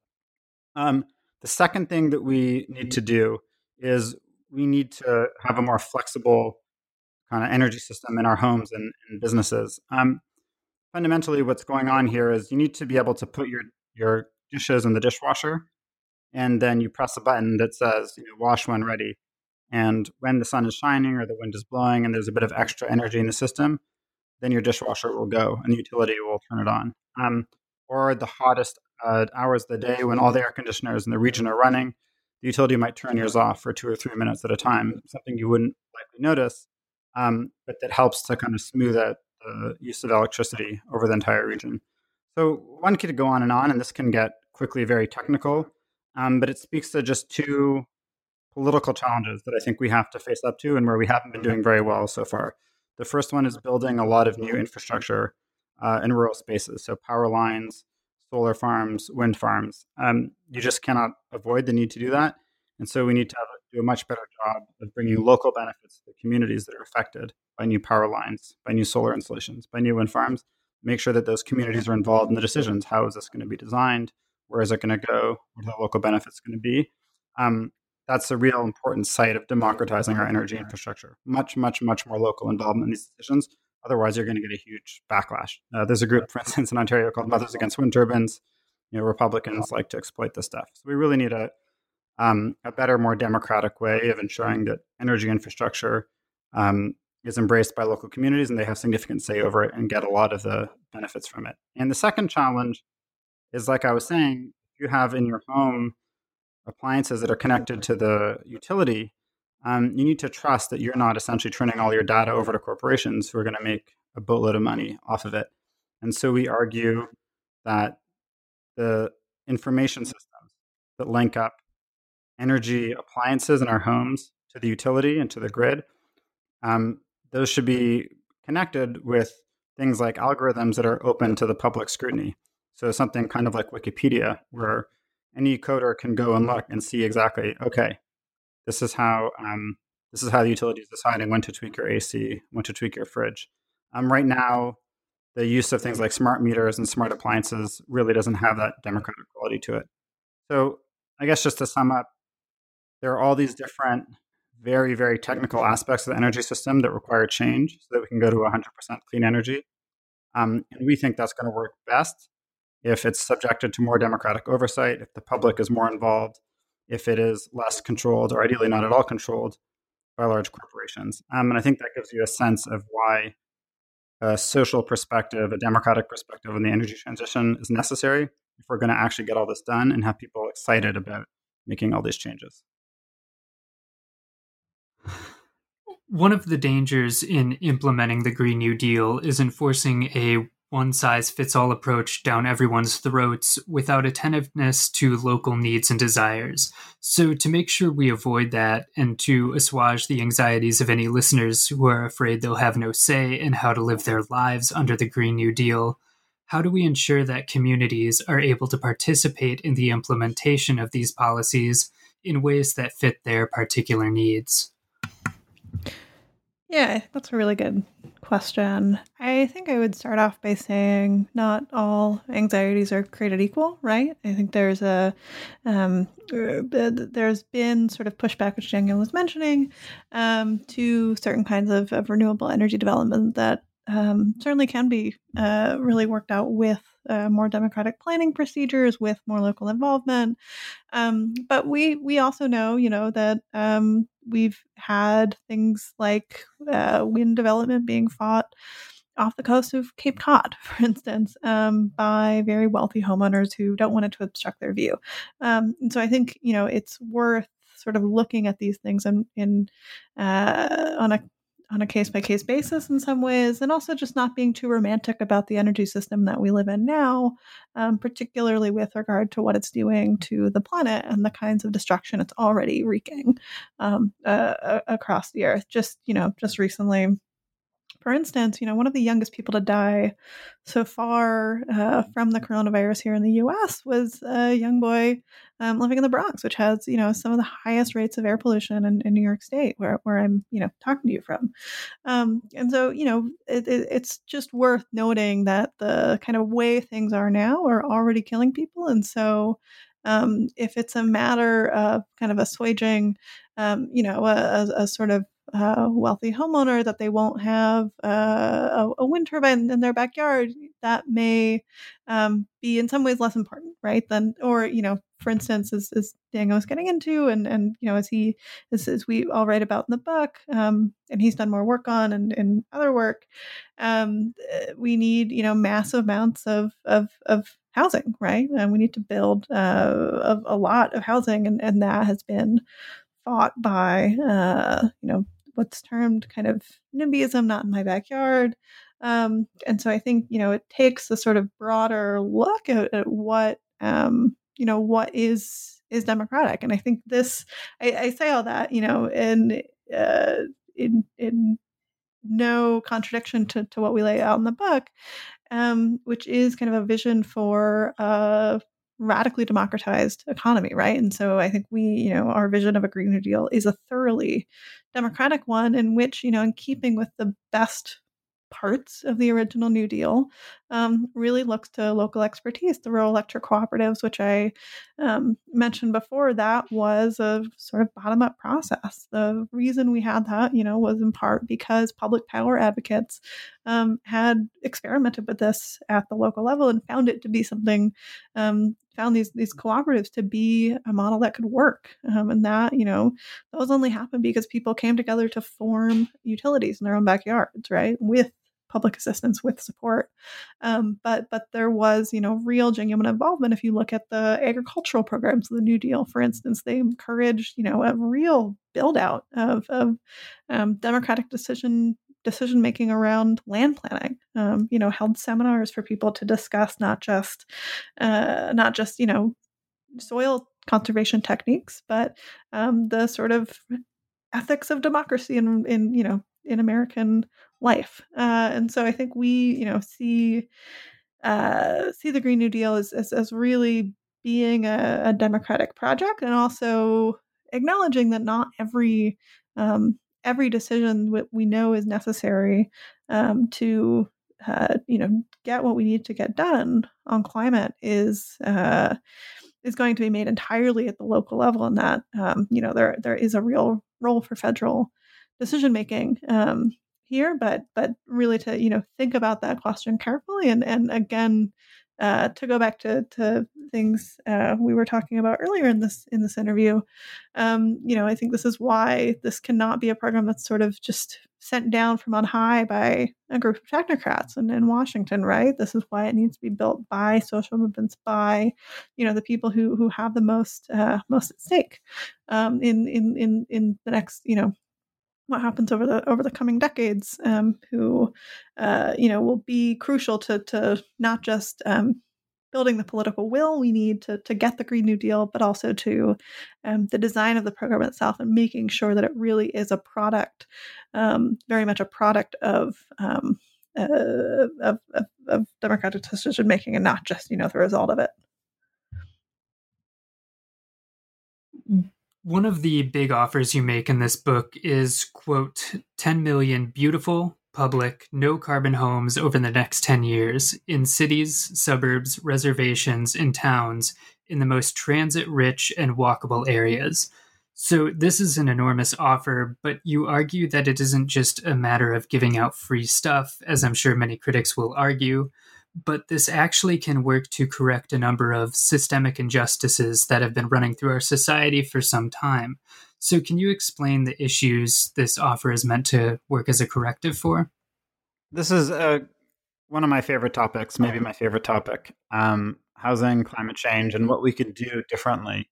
The second thing that we need to do is we need to have a more flexible kind of energy system in our homes and businesses. Fundamentally, what's going on here is you need to be able to put your dishes in the dishwasher, and then you press a button that says, wash when ready. And when the sun is shining or the wind is blowing and there's a bit of extra energy in the system, then your dishwasher will go and the utility will turn it on. Or the hottest hours of the day when all the air conditioners in the region are running, the utility might turn yours off for 2 or 3 minutes at a time, something you wouldn't likely notice, but that helps to kind of smooth out the use of electricity over the entire region. So one could go on, and this can get quickly very technical, but it speaks to just two political challenges that I think we have to face up to and where we haven't been doing very well so far. The first one is building a lot of new infrastructure in rural spaces, so power lines, solar farms, wind farms. You just cannot avoid the need to do that. And so we need to do a much better job of bringing local benefits to the communities that are affected by new power lines, by new solar installations, by new wind farms. Make sure that those communities are involved in the decisions. How is this going to be designed? Where is it going to go? What are the local benefits going to be? That's a real important site of democratizing our energy infrastructure. Much, much, much more local involvement in these decisions. Otherwise, you're going to get a huge backlash. There's a group, for instance, in Ontario called Mothers Against Wind Turbines. Republicans like to exploit this stuff. So we really need a better, more democratic way of ensuring that energy infrastructure is embraced by local communities and they have significant say over it and get a lot of the benefits from it. And the second challenge is, like I was saying, if you have in your home appliances that are connected to the utility, you need to trust that you're not essentially turning all your data over to corporations who are going to make a boatload of money off of it. And so we argue that the information systems that link up energy appliances in our homes to the utility and to the grid, those should be connected with things like algorithms that are open to the public scrutiny. So something kind of like Wikipedia, where any coder can go and look and see exactly, okay, this is how the utility is deciding when to tweak your AC, when to tweak your fridge. Right now, the use of things like smart meters and smart appliances really doesn't have that democratic quality to it. So I guess just to sum up, there are all these different, very, very technical aspects of the energy system that require change so that we can go to 100% clean energy. And we think that's going to work best if it's subjected to more democratic oversight, if the public is more involved, if it is less controlled, or ideally not at all controlled by large corporations. And I think that gives you a sense of why a social perspective, a democratic perspective on the energy transition is necessary if we're going to actually get all this done and have people excited about making all these changes. One of the dangers in implementing the Green New Deal is enforcing a one-size-fits-all approach down everyone's throats without attentiveness to local needs and desires. So to make sure we avoid that and to assuage the anxieties of any listeners who are afraid they'll have no say in how to live their lives under the Green New Deal, how do we ensure that communities are able to participate in the implementation of these policies in ways that fit their particular needs? Yeah, that's a really good question. I think I would start off by saying not all anxieties are created equal, right? I think there's been sort of pushback, which Daniel was mentioning, to certain kinds of renewable energy development that certainly can be really worked out with more democratic planning procedures, with more local involvement. But we also know, that we've had things like wind development being fought off the coast of Cape Cod, for instance, by very wealthy homeowners who don't want it to obstruct their view. And so I think, it's worth sort of looking at these things on a case-by-case basis in some ways, and also just not being too romantic about the energy system that we live in now, particularly with regard to what it's doing to the planet and the kinds of destruction it's already wreaking across the earth. Just recently, for instance, one of the youngest people to die so far from the coronavirus here in the U.S. was a young boy living in the Bronx, which has, some of the highest rates of air pollution in New York State, where I'm, talking to you from. And so, it's just worth noting that the kind of way things are now are already killing people. And so if it's a matter of kind of assuaging, a sort of wealthy homeowner, that they won't have a wind turbine in their backyard, that may be in some ways less important, right? Than, or, for instance, as Daniel was getting into, and as we all write about in the book, and he's done more work on, and other work, we need, massive amounts of housing, right? And we need to build a lot of housing, and that has been fought by, what's termed kind of NIMBYism, not in my backyard. And so I think, it takes a sort of broader look at what, what is democratic. And I think this, I say all that, in no contradiction to what we lay out in the book, which is kind of a vision for a radically democratized economy, right? And so I think our vision of a Green New Deal is a thoroughly democratic one, in which, in keeping with the best parts of the original New Deal, really looks to local expertise. The rural electric cooperatives, which I mentioned before, that was a sort of bottom-up process. The reason we had that, was in part because public power advocates had experimented with this at the local level and found it to be something, found these cooperatives to be a model that could work. And that, those only happened because people came together to form utilities in their own backyards, right? With public assistance, with support. But there was, real genuine involvement. If you look at the agricultural programs of the New Deal, for instance, they encouraged, a real build out of democratic decision-making around land planning, held seminars for people to discuss not just soil conservation techniques, but the sort of ethics of democracy in American life. And so I think we, see the Green New Deal as really being a democratic project, and also acknowledging that not every decision we know is necessary to get what we need to get done on climate is going to be made entirely at the local level, and that there is a real role for federal decision making here, but really to think about that question carefully, and again, to go back to things we were talking about earlier in this interview, I think this is why this cannot be a program that's sort of just sent down from on high by a group of technocrats in Washington, right? This is why it needs to be built by social movements, by the people who have the most at stake in the next what happens over the coming decades, who will be crucial to not just building the political will we need to get the Green New Deal, but also to the design of the program itself, and making sure that it really is a product, very much a product of democratic decision making, and not just the result of it. One of the big offers you make in this book is, quote, 10 million beautiful, public, no-carbon homes over the next 10 years in cities, suburbs, reservations, and towns in the most transit-rich and walkable areas. So this is an enormous offer, but you argue that it isn't just a matter of giving out free stuff, as I'm sure many critics will argue, but this actually can work to correct a number of systemic injustices that have been running through our society for some time. So can you explain the issues this offer is meant to work as a corrective for? This is one of my favorite topics, maybe my favorite topic, housing, climate change, and what we could do differently.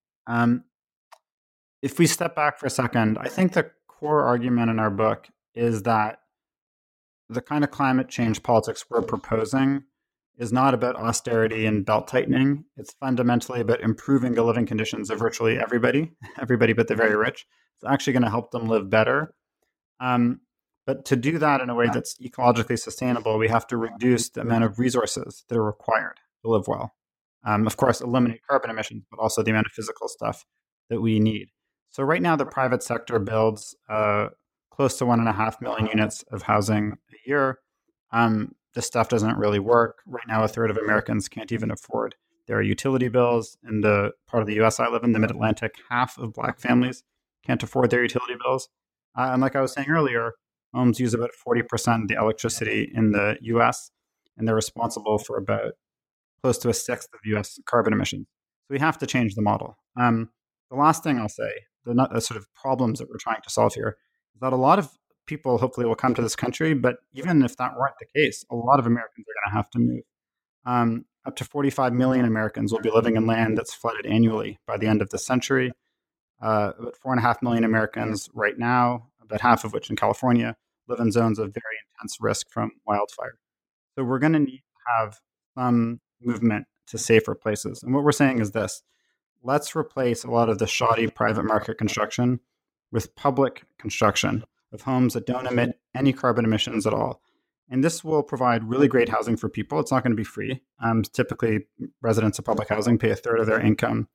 If we step back for a second, I think the core argument in our book is that the kind of climate change politics we're proposing is not about austerity and belt tightening. It's fundamentally about improving the living conditions of virtually everybody but the very rich. It's actually going to help them live better. But to do that in a way that's ecologically sustainable, we have to reduce the amount of resources that are required to live well. Of course, eliminate carbon emissions, but also the amount of physical stuff that we need. So right now, the private sector builds close to 1.5 million units of housing a year. This stuff doesn't really work. Right now, a third of Americans can't even afford their utility bills. In the part of the U.S. I live in, the Mid-Atlantic, half of Black families can't afford their utility bills. And like I was saying earlier, homes use about 40% of the electricity in the US, and they're responsible for about close to a sixth of US carbon emissions. So we have to change the model. The last thing I'll say, the sort of problems that we're trying to solve here, is that a lot of people hopefully will come to this country, but even if that weren't the case, a lot of Americans are going to have to move. Up to 45 million Americans will be living in land that's flooded annually by the end of the century. About 4.5 million Americans right now, about half of which in California, live in zones of very intense risk from wildfire. So we're going to need to have some movement to safer places. And what we're saying is this: let's replace a lot of the shoddy private market construction with public construction of homes that don't emit any carbon emissions at all. And this will provide really great housing for people. It's not going to be free. Typically, residents of public housing pay a third of their income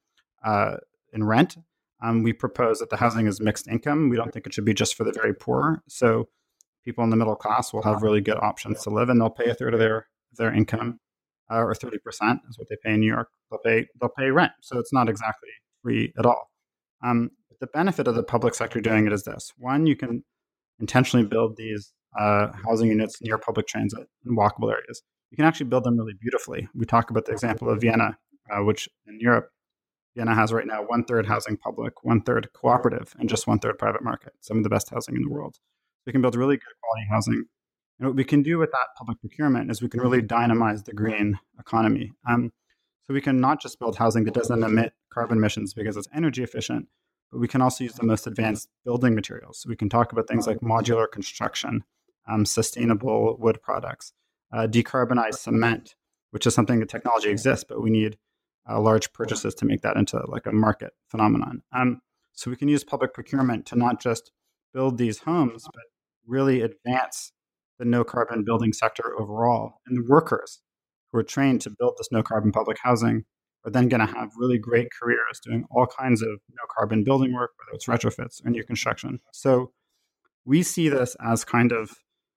in rent. We propose that the housing is mixed income. We don't think it should be just for the very poor. So people in the middle class will have really good options to live, and they'll pay a third of their income, or 30% is what they pay in New York. They'll pay rent. So it's not exactly free at all. But the benefit of the public sector doing it is this: one, you can intentionally build these housing units near public transit in walkable areas. You can actually build them really beautifully. We talk about the example of Vienna, which in Europe, Vienna has right now 1/3 housing public, 1/3 cooperative, and just 1/3 private market, some of the best housing in the world. So we can build really good quality housing. And what we can do with that public procurement is we can really dynamize the green economy. So we can not just build housing that doesn't emit carbon emissions because it's energy efficient, but we can also use the most advanced building materials. So we can talk about things like modular construction, sustainable wood products, decarbonized cement, which is something that technology exists, but we need large purchases to make that into like a market phenomenon. So we can use public procurement to not just build these homes, but really advance the no carbon building sector overall. And the workers who are trained to build this no carbon public housing are then going to have really great careers doing all kinds of no carbon building work, whether it's retrofits or new construction. So we see this as kind of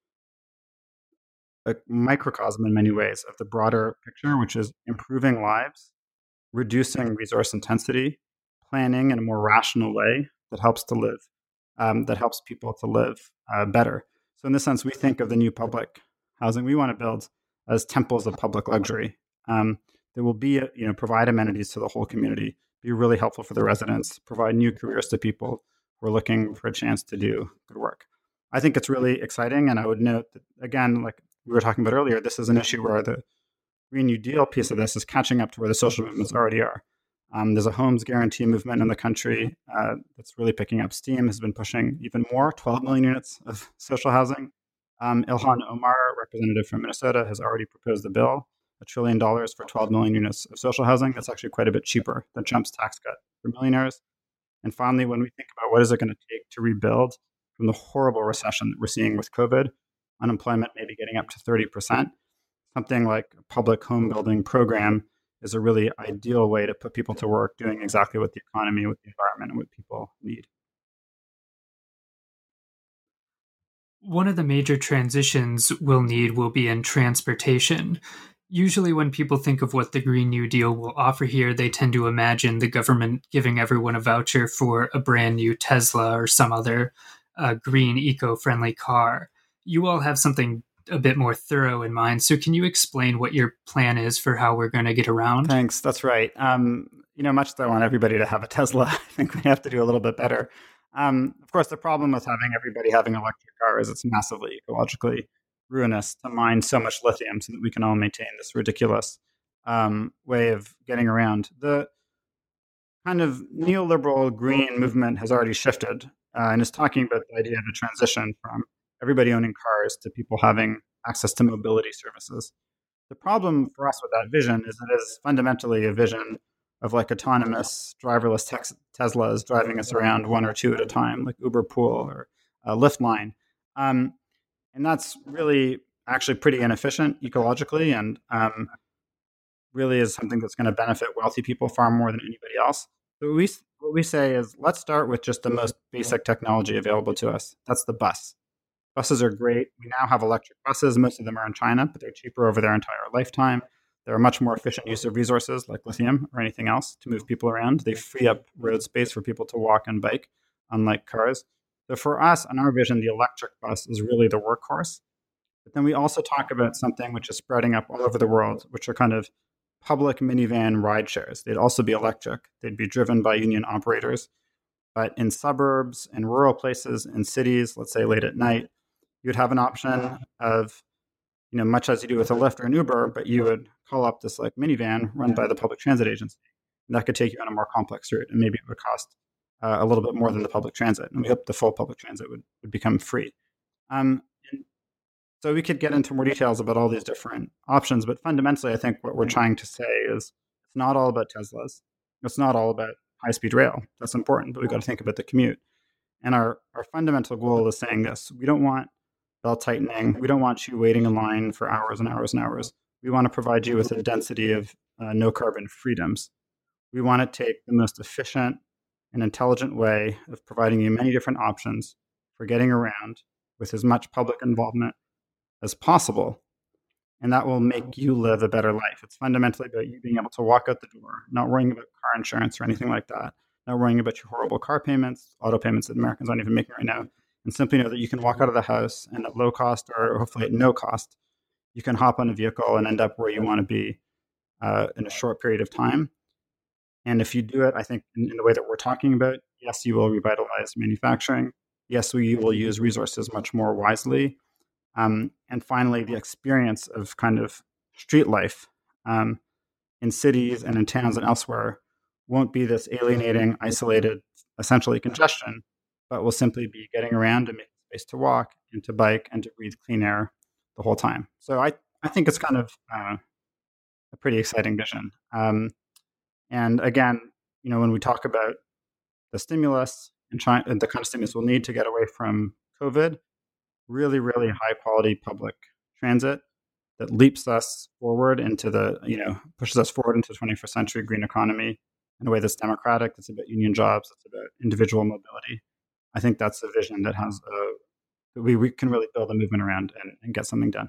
a microcosm in many ways of the broader picture, which is improving lives, reducing resource intensity, planning in a more rational way that helps to live, that helps people to live better. So in this sense, we think of the new public housing we want to build as temples of public luxury. That will be, provide amenities to the whole community, be really helpful for the residents, provide new careers to people who are looking for a chance to do good work. I think it's really exciting. And I would note that, again, like we were talking about earlier, this is an issue where the Green New Deal piece of this is catching up to where the social movements already are. There's a homes guarantee movement in the country that's really picking up steam, has been pushing even more, 12 million units of social housing. Ilhan Omar, representative from Minnesota, has already proposed a bill, $1 trillion for 12 million units of social housing. That's actually quite a bit cheaper than Trump's tax cut for millionaires. And finally, when we think about what is it going to take to rebuild from the horrible recession that we're seeing with COVID, unemployment maybe getting up to 30%, something like a public home building program is a really ideal way to put people to work doing exactly what the economy, what the environment, and what people need. One of the major transitions we'll need will be in transportation. Usually when people think of what the Green New Deal will offer here, they tend to imagine the government giving everyone a voucher for a brand new Tesla or some other green, eco-friendly car. You all have something a bit more thorough in mind. So can you explain what your plan is for how we're going to get around? Thanks. That's right. Much as I want everybody to have a Tesla, I think we have to do a little bit better. Of course, the problem with everybody having an electric car is it's massively ecologically ruinous to mine so much lithium so that we can all maintain this ridiculous way of getting around. The kind of neoliberal green movement has already shifted and is talking about the idea of a transition from everybody owning cars to people having access to mobility services. The problem for us with that vision is it is fundamentally a vision of like autonomous driverless Teslas driving us around one or two at a time, like Uber Pool or Lyftline. And that's really actually pretty inefficient ecologically and really is something that's going to benefit wealthy people far more than anybody else. So what we say is let's start with just the most basic technology available to us. That's the bus. Buses are great. We now have electric buses. Most of them are in China, but they're cheaper over their entire lifetime. They're a much more efficient use of resources like lithium or anything else to move people around. They free up road space for people to walk and bike, unlike cars. So for us, in our vision, the electric bus is really the workhorse. But then we also talk about something which is spreading up all over the world, which are kind of public minivan ride shares. They'd also be electric. They'd be driven by union operators. But in suburbs, in rural places, in cities, let's say late at night, you'd have an option of, much as you do with a Lyft or an Uber, but you would call up this like minivan run by the public transit agency. And that could take you on a more complex route, and maybe it would cost a little bit more than the public transit. And we hope the full public transit would become free. And so we could get into more details about all these different options, but fundamentally, I think what we're trying to say is it's not all about Teslas. It's not all about high-speed rail. That's important, but we've got to think about the commute. And our fundamental goal is saying this. We don't want belt tightening. We don't want you waiting in line for hours and hours and hours. We want to provide you with a density of no-carbon freedoms. We want to take the most efficient and intelligent way of providing you many different options for getting around with as much public involvement as possible. And that will make you live a better life. It's fundamentally about you being able to walk out the door, not worrying about car insurance or anything like that, not worrying about your horrible car payments, auto payments that Americans aren't even making right now, and simply know that you can walk out of the house and at low cost or hopefully at no cost, you can hop on a vehicle and end up where you want to be in a short period of time. And if you do it, I think in the way that we're talking about, yes, you will revitalize manufacturing. Yes, we will use resources much more wisely. And finally, the experience of kind of street life in cities and in towns and elsewhere won't be this alienating, isolated, essentially congestion, but will simply be getting around and making space to walk and to bike and to breathe clean air the whole time. So I think it's kind of a pretty exciting vision. And again, when we talk about the stimulus and the kind of stimulus we'll need to get away from COVID, really, really high quality public transit that leaps us forward into pushes us forward into the 21st century green economy in a way that's democratic, that's about union jobs, that's about individual mobility. I think that's a vision that has that we can really build a movement around and get something done.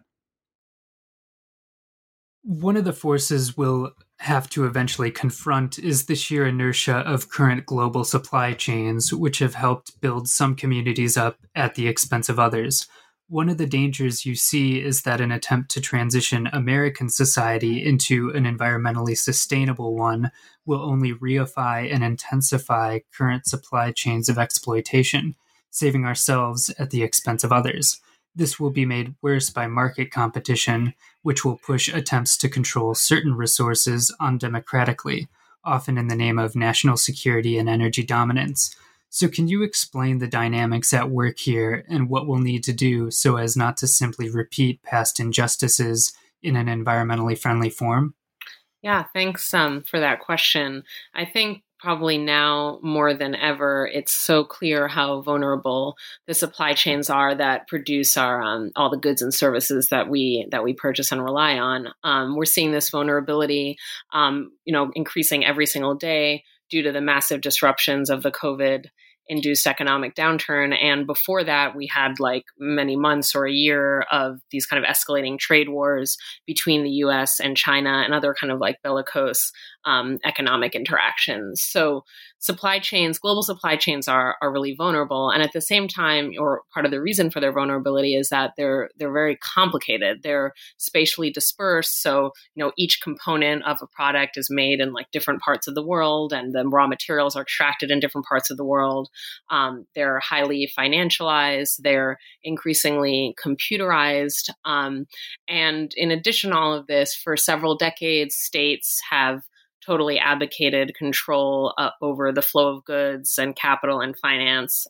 One of the forces we'll have to eventually confront is the sheer inertia of current global supply chains, which have helped build some communities up at the expense of others. One of the dangers you see is that an attempt to transition American society into an environmentally sustainable one will only reify and intensify current supply chains of exploitation, saving ourselves at the expense of others. This will be made worse by market competition, which will push attempts to control certain resources undemocratically, often in the name of national security and energy dominance. So can you explain the dynamics at work here and what we'll need to do so as not to simply repeat past injustices in an environmentally friendly form? Yeah, thanks for that question. I think probably now more than ever, it's so clear how vulnerable the supply chains are that produce our all the goods and services that we purchase and rely on. We're seeing this vulnerability, increasing every single day due to the massive disruptions of the COVID-induced economic downturn. And before that, we had like many months or a year of these kind of escalating trade wars between the US and China and other kind of like bellicose economic interactions. So global supply chains are really vulnerable. And at the same time, or part of the reason for their vulnerability is that they're very complicated. They're spatially dispersed. So, each component of a product is made in like different parts of the world, and the raw materials are extracted in different parts of the world. They're highly financialized. They're increasingly computerized. And in addition to all of this, for several decades, states have totally abdicated control over the flow of goods and capital and finance,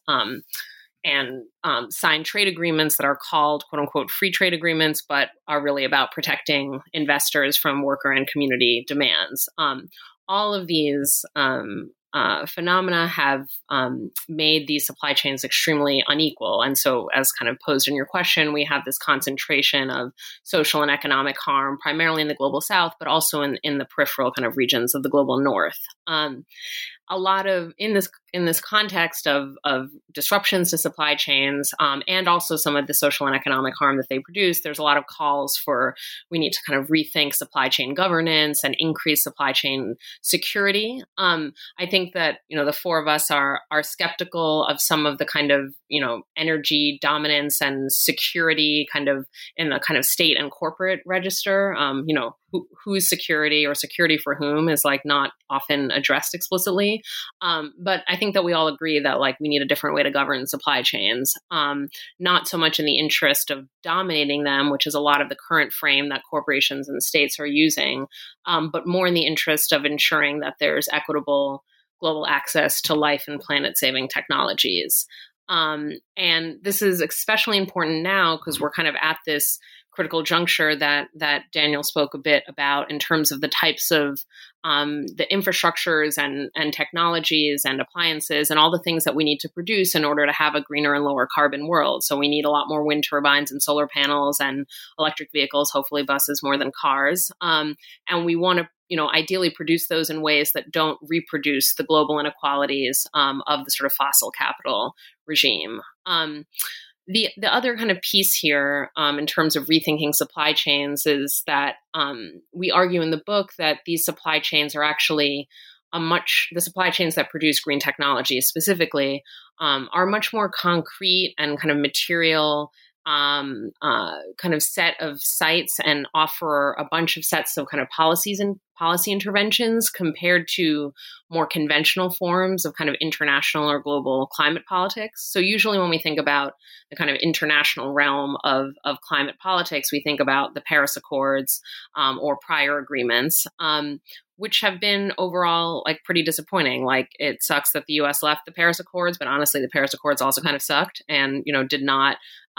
and signed trade agreements that are called quote unquote free trade agreements, but are really about protecting investors from worker and community demands. All of these phenomena have made these supply chains extremely unequal. And so, as kind of posed in your question, we have this concentration of social and economic harm, primarily in the global south, but also in the peripheral kind of regions of the global north. A lot of in this context of disruptions to supply chains, and also some of the social and economic harm that they produce, there's a lot of calls for we need to kind of rethink supply chain governance and increase supply chain security. I think that the four of us are skeptical of some of the kind of energy dominance and security kind of in the kind of state and corporate register. Whose security or security for whom is like not often addressed explicitly. But I think that we all agree that like we need a different way to govern supply chains, not so much in the interest of dominating them, which is a lot of the current frame that corporations and states are using, but more in the interest of ensuring that there's equitable global access to life and planet-saving technologies. And this is especially important now because we're kind of at this critical juncture that Daniel spoke a bit about in terms of the types of the infrastructures and technologies and appliances and all the things that we need to produce in order to have a greener and lower carbon world. So we need a lot more wind turbines and solar panels and electric vehicles, hopefully buses more than cars. And we want to ideally produce those in ways that don't reproduce the global inequalities of the sort of fossil capital regime. The other kind of piece here in terms of rethinking supply chains is that we argue in the book that these supply chains are actually the supply chains that produce green technology specifically are much more concrete and kind of material kind of set of sites and offer a bunch of sets of kind of policies and policy interventions compared to more conventional forms of kind of international or global climate politics. So usually when we think about the kind of international realm of climate politics, we think about the Paris Accords or prior agreements, which have been overall like pretty disappointing. Like it sucks that the US left the Paris Accords, but honestly, the Paris Accords also kind of sucked and, did not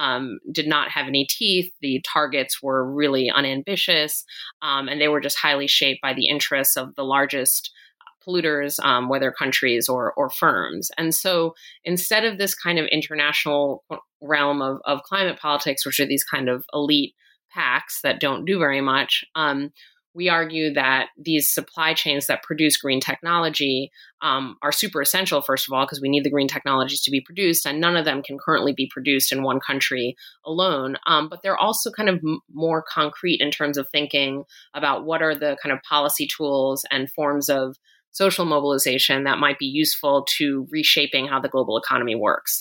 have any teeth. The targets were really unambitious, and they were just highly shaped by the interests of the largest polluters, whether countries or firms. And so instead of this kind of international realm of climate politics, which are these kind of elite pacts that don't do very much, we argue that these supply chains that produce green technology are super essential, first of all, because we need the green technologies to be produced, and none of them can currently be produced in one country alone. But they're also kind of more concrete in terms of thinking about what are the kind of policy tools and forms of social mobilization that might be useful to reshaping how the global economy works.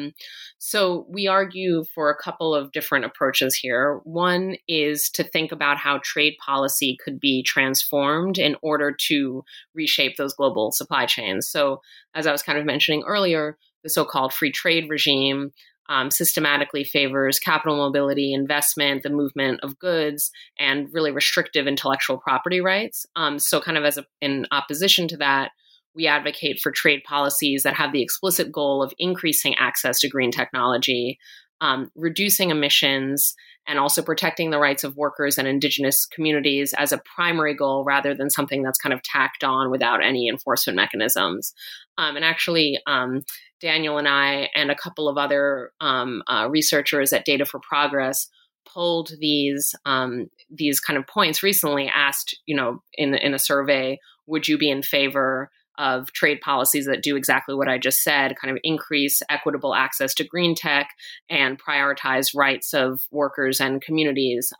So we argue for a couple of different approaches here. One is to think about how trade policy could be transformed in order to reshape those global supply chains. So as I was kind of mentioning earlier, the so-called free trade regime systematically favors capital mobility, investment, the movement of goods, and really restrictive intellectual property rights. So kind of in opposition to that, we advocate for trade policies that have the explicit goal of increasing access to green technology, reducing emissions, and also protecting the rights of workers and indigenous communities as a primary goal rather than something that's kind of tacked on without any enforcement mechanisms. And actually, Daniel and I and a couple of other researchers at Data for Progress polled these kind of points recently, asked, in a survey, would you be in favor of trade policies that do exactly what I just said, kind of increase equitable access to green tech and prioritize rights of workers and communities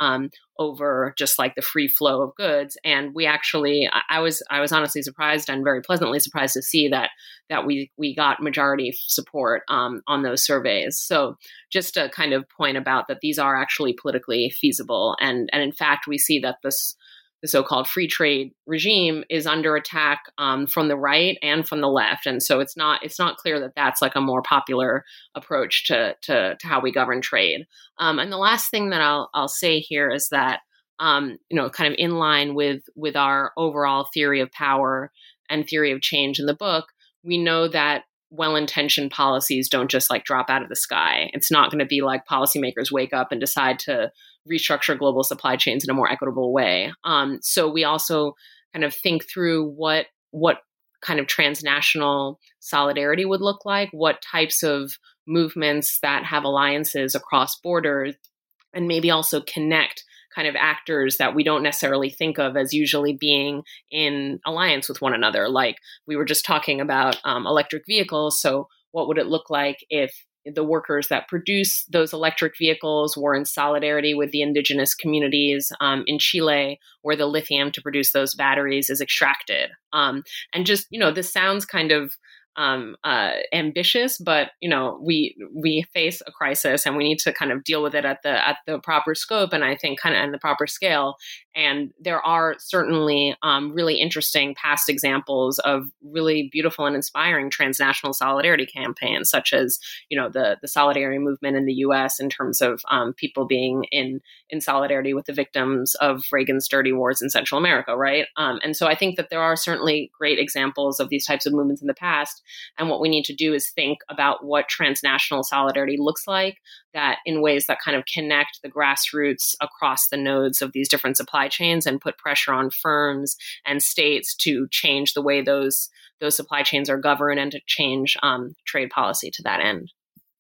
over just like the free flow of goods. And we actually, I was honestly surprised and very pleasantly surprised to see that we got majority support on those surveys. So just a kind of point about that these are actually politically feasible. And in fact, we see that the so-called free trade regime is under attack from the right and from the left. And so it's not clear that that's like a more popular approach to how we govern trade. And the last thing that I'll say here is that, kind of in line with our overall theory of power and theory of change in the book, we know that well-intentioned policies don't just like drop out of the sky. It's not going to be like policymakers wake up and decide to restructure global supply chains in a more equitable way. So we also kind of think through what kind of transnational solidarity would look like, what types of movements that have alliances across borders, and maybe also connect kind of actors that we don't necessarily think of as usually being in alliance with one another. Like we were just talking about electric vehicles. So what would it look like if the workers that produce those electric vehicles were in solidarity with the indigenous communities in Chile, where the lithium to produce those batteries is extracted? And just, this sounds kind of ambitious, but we face a crisis and we need to kind of deal with it at the proper scope, and I think kind of in the proper scale. And there are certainly really interesting past examples of really beautiful and inspiring transnational solidarity campaigns, such as the solidarity movement in the U.S. in terms of people being in solidarity with the victims of Reagan's dirty wars in Central America, right? And so I think that there are certainly great examples of these types of movements in the past. And what we need to do is think about what transnational solidarity looks like, that in ways that kind of connect the grassroots across the nodes of these different supply chains and put pressure on firms and states to change the way those supply chains are governed and to change trade policy to that end.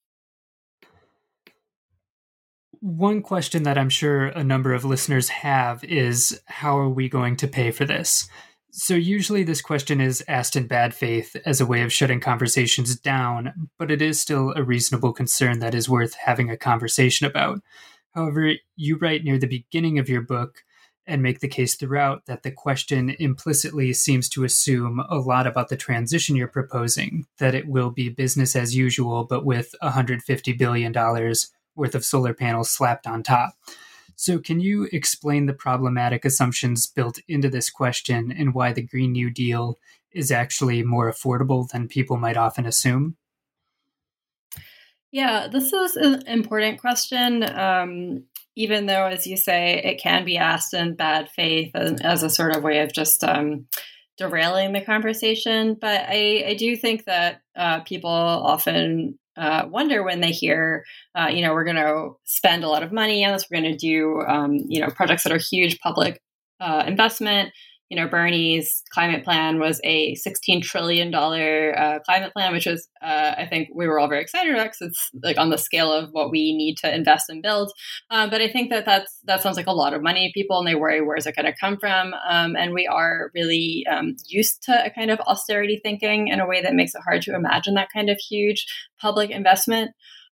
One question that I'm sure a number of listeners have is, how are we going to pay for this? So usually this question is asked in bad faith as a way of shutting conversations down, but it is still a reasonable concern that is worth having a conversation about. However, you write near the beginning of your book and make the case throughout that the question implicitly seems to assume a lot about the transition you're proposing, that it will be business as usual, but with $150 billion worth of solar panels slapped on top. So can you explain the problematic assumptions built into this question and why the Green New Deal is actually more affordable than people might often assume? Yeah, this is an important question, even though, as you say, it can be asked in bad faith and as a sort of way of just derailing the conversation. But I do think that people often wonder when they hear, we're going to spend a lot of money on this, we're going to do, projects that are huge public investment. Bernie's climate plan was a $16 trillion climate plan, which was, I think we were all very excited about because it's like on the scale of what we need to invest and build. But I think that sounds like a lot of money to people, and they worry, where's it going to come from? And we are really used to a kind of austerity thinking in a way that makes it hard to imagine that kind of huge public investment.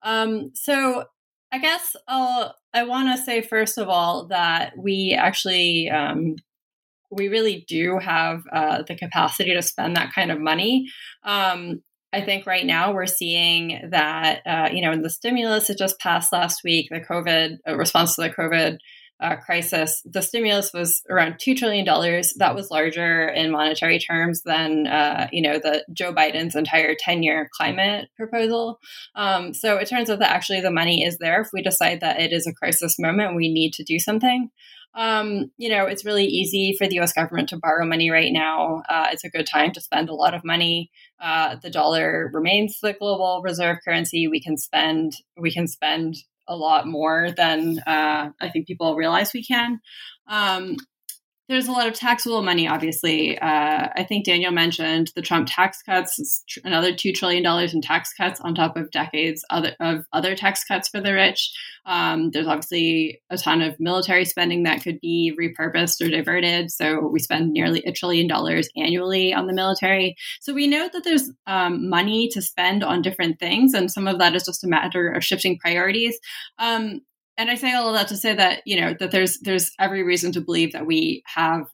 So I guess I want to say, first of all, that we actually we really do have the capacity to spend that kind of money. I think right now we're seeing that, in the stimulus that just passed last week, the COVID response to the COVID crisis, the stimulus was around $2 trillion. That was larger in monetary terms than, the Joe Biden's entire 10-year climate proposal. So it turns out that actually the money is there if we decide that it is a crisis moment, we need to do something. It's really easy for the U.S. government to borrow money right now. It's a good time to spend a lot of money. The dollar remains the global reserve currency. We can spend a lot more than I think people realize we can. There's a lot of taxable money, obviously. I think Daniel mentioned the Trump tax cuts, another $2 trillion in tax cuts on top of decades of other tax cuts for the rich. There's obviously a ton of military spending that could be repurposed or diverted. So we spend nearly $1 trillion annually on the military. So we know that there's money to spend on different things. And some of that is just a matter of shifting priorities. And I say all of that to say that, that there's every reason to believe that we have,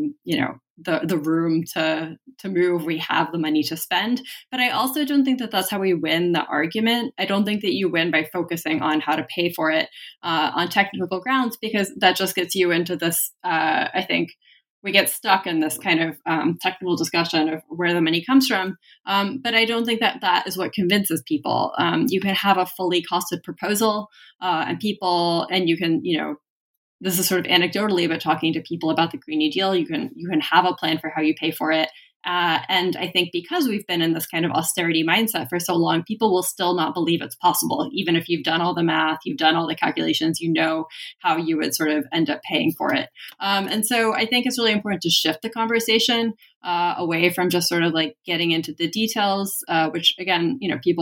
the room to move. We have the money to spend. But I also don't think that that's how we win the argument. I don't think that you win by focusing on how to pay for it on technical grounds, because that just gets you into this, I think, we get stuck in this kind of technical discussion of where the money comes from. But I don't think that is what convinces people. You can have a fully costed proposal and you can, this is sort of anecdotally, but talking to people about the Green New Deal, you can have a plan for how you pay for it. And I think because we've been in this kind of austerity mindset for so long, people will still not believe it's possible. Even if you've done all the math, you've done all the calculations, how you would sort of end up paying for it. And so I think it's really important to shift the conversation away from just sort of like getting into the details, which again, people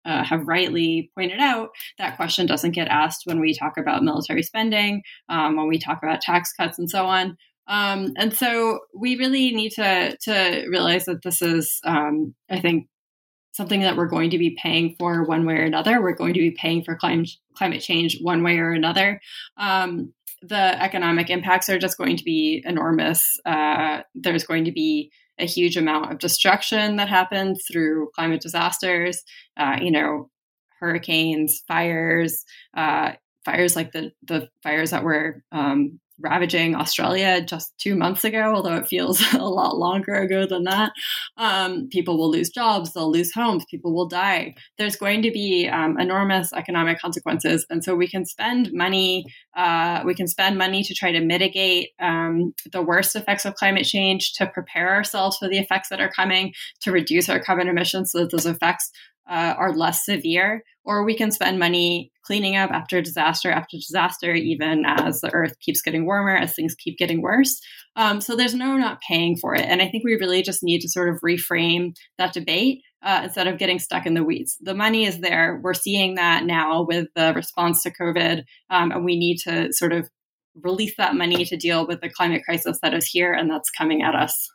have rightly pointed out, that question doesn't get asked when we talk about military spending, when we talk about tax cuts and so on. And so we really need to realize that this is, I think, something that we're going to be paying for one way or another. We're going to be paying for climate change one way or another. The economic impacts are just going to be enormous. There's going to be a huge amount of destruction that happens through climate disasters, hurricanes, fires like the fires that were ravaging Australia just 2 months ago, although it feels a lot longer ago than that. People will lose jobs, they'll lose homes, people will die. There's going to be enormous economic consequences. And so we can spend money to try to mitigate the worst effects of climate change, to prepare ourselves for the effects that are coming, to reduce our carbon emissions so that those effects are less severe, or we can spend money cleaning up after disaster, even as the earth keeps getting warmer, as things keep getting worse. So there's no not paying for it. And I think we really just need to sort of reframe that debate instead of getting stuck in the weeds. The money is there. We're seeing that now with the response to COVID, and we need to sort of release that money to deal with the climate crisis that is here and that's coming at us.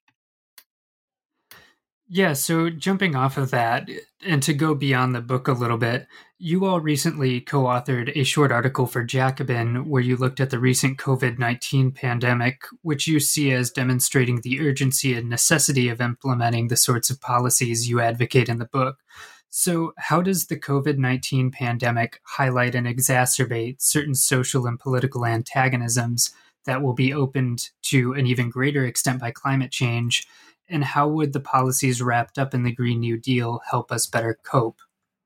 Yeah, so jumping off of that, and to go beyond the book a little bit, you all recently co-authored a short article for Jacobin where you looked at the recent COVID-19 pandemic, which you see as demonstrating the urgency and necessity of implementing the sorts of policies you advocate in the book. So how does the COVID-19 pandemic highlight and exacerbate certain social and political antagonisms that will be opened to an even greater extent by climate change? And how would the policies wrapped up in the Green New Deal help us better cope?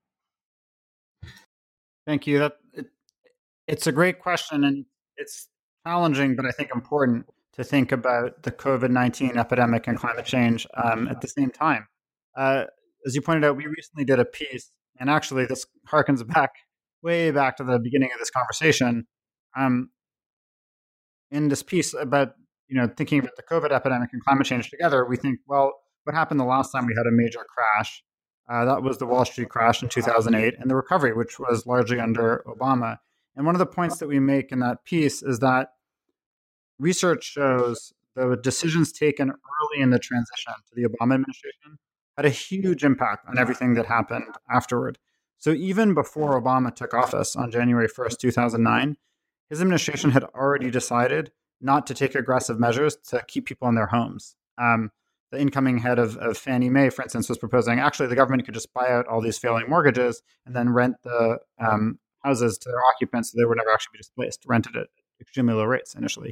Thank you. It's a great question, and it's challenging, but I think important to think about the COVID-19 epidemic and climate change at the same time. As you pointed out, we recently did a piece, and actually this harkens way back to the beginning of this conversation. In this piece about thinking about the COVID epidemic and climate change together, we think, well, what happened the last time we had a major crash? That was the Wall Street crash in 2008 and the recovery, which was largely under Obama. And one of the points that we make in that piece is that research shows the decisions taken early in the transition to the Obama administration had a huge impact on everything that happened afterward. So even before Obama took office on January 1st, 2009, his administration had already decided not to take aggressive measures to keep people in their homes. The incoming head of Fannie Mae, for instance, was proposing actually the government could just buy out all these failing mortgages and then rent the houses to their occupants so they would never actually be displaced, rented at extremely low rates initially.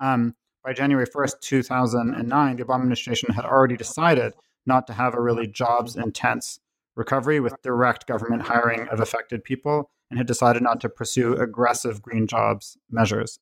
By January 1st, 2009, the Obama administration had already decided not to have a really jobs-intense recovery with direct government hiring of affected people and had decided not to pursue aggressive green jobs measures.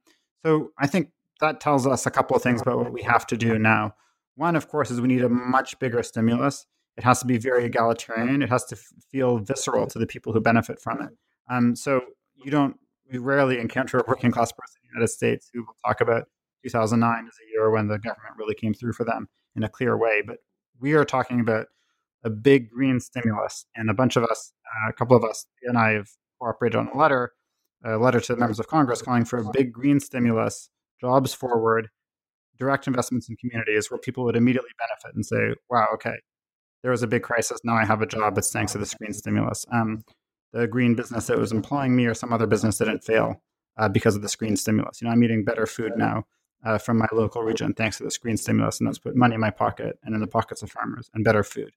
So I think that tells us a couple of things about what we have to do now. One, of course, is we need a much bigger stimulus. It has to be very egalitarian. It has to feel visceral to the people who benefit from it. So we rarely encounter a working class person in the United States who will talk about 2009 as a year when the government really came through for them in a clear way. But we are talking about a big green stimulus, and a couple of us and I have cooperated on a letter to the members of Congress calling for a big green stimulus, jobs forward, direct investments in communities where people would immediately benefit and say, wow, okay, there was a big crisis. Now I have a job. It's thanks to this green stimulus. The green business that was employing me or some other business didn't fail because of this green stimulus. I'm eating better food now from my local region thanks to this green stimulus, and that's put money in my pocket and in the pockets of farmers and better food.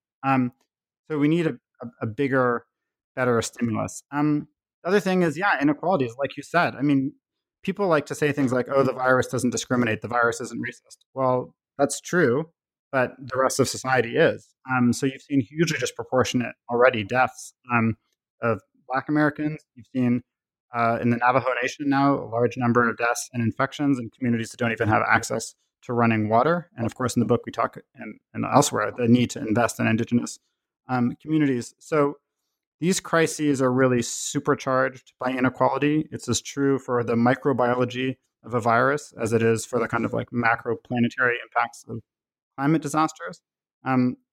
So we need a bigger, better stimulus. The other thing is, inequalities, like you said. I mean, people like to say things like, oh, the virus doesn't discriminate, the virus isn't racist. Well, that's true, but the rest of society is. So you've seen hugely disproportionate already deaths of Black Americans. You've seen in the Navajo Nation now a large number of deaths and infections in communities that don't even have access to running water. And of course, in the book, we talk and elsewhere, the need to invest in Indigenous communities. So these crises are really supercharged by inequality. It's as true for the microbiology of a virus as it is for the kind of like macroplanetary impacts of climate disasters.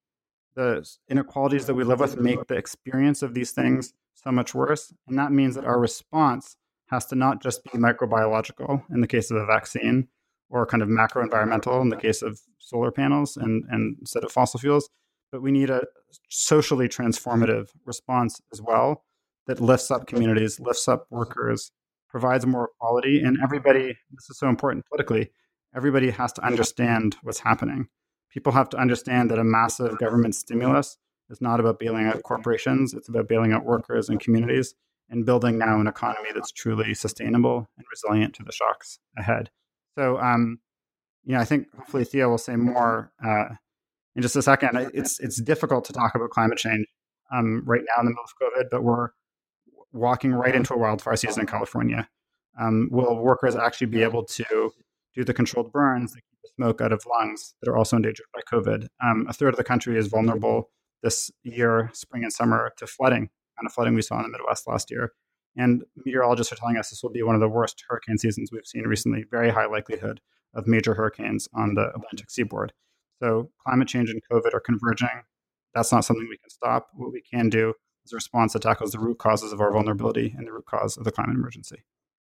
the inequalities that we live with make the experience of these things so much worse. And that means that our response has to not just be microbiological in the case of a vaccine, or kind of macro environmental in the case of solar panels and instead of fossil fuels, but we need a socially transformative response as well that lifts up communities, lifts up workers, provides more equality. And everybody, this is so important politically, everybody has to understand what's happening. People have to understand that a massive government stimulus is not about bailing out corporations. It's about bailing out workers and communities and building now an economy that's truly sustainable and resilient to the shocks ahead. So, I think hopefully Thea will say more in just a second. It's difficult to talk about climate change right now in the middle of COVID, but we're walking right into a wildfire season in California. Will workers actually be able to do the controlled burns that keep the smoke out of lungs that are also endangered by COVID? A third of the country is vulnerable this year, spring and summer, to flooding, kind of flooding we saw in the Midwest last year. And meteorologists are telling us this will be one of the worst hurricane seasons we've seen recently. Very high likelihood of major hurricanes on the Atlantic seaboard. So climate change and COVID are converging. That's not something we can stop. What we can do is a response that tackles the root causes of our vulnerability and the root cause of the climate emergency.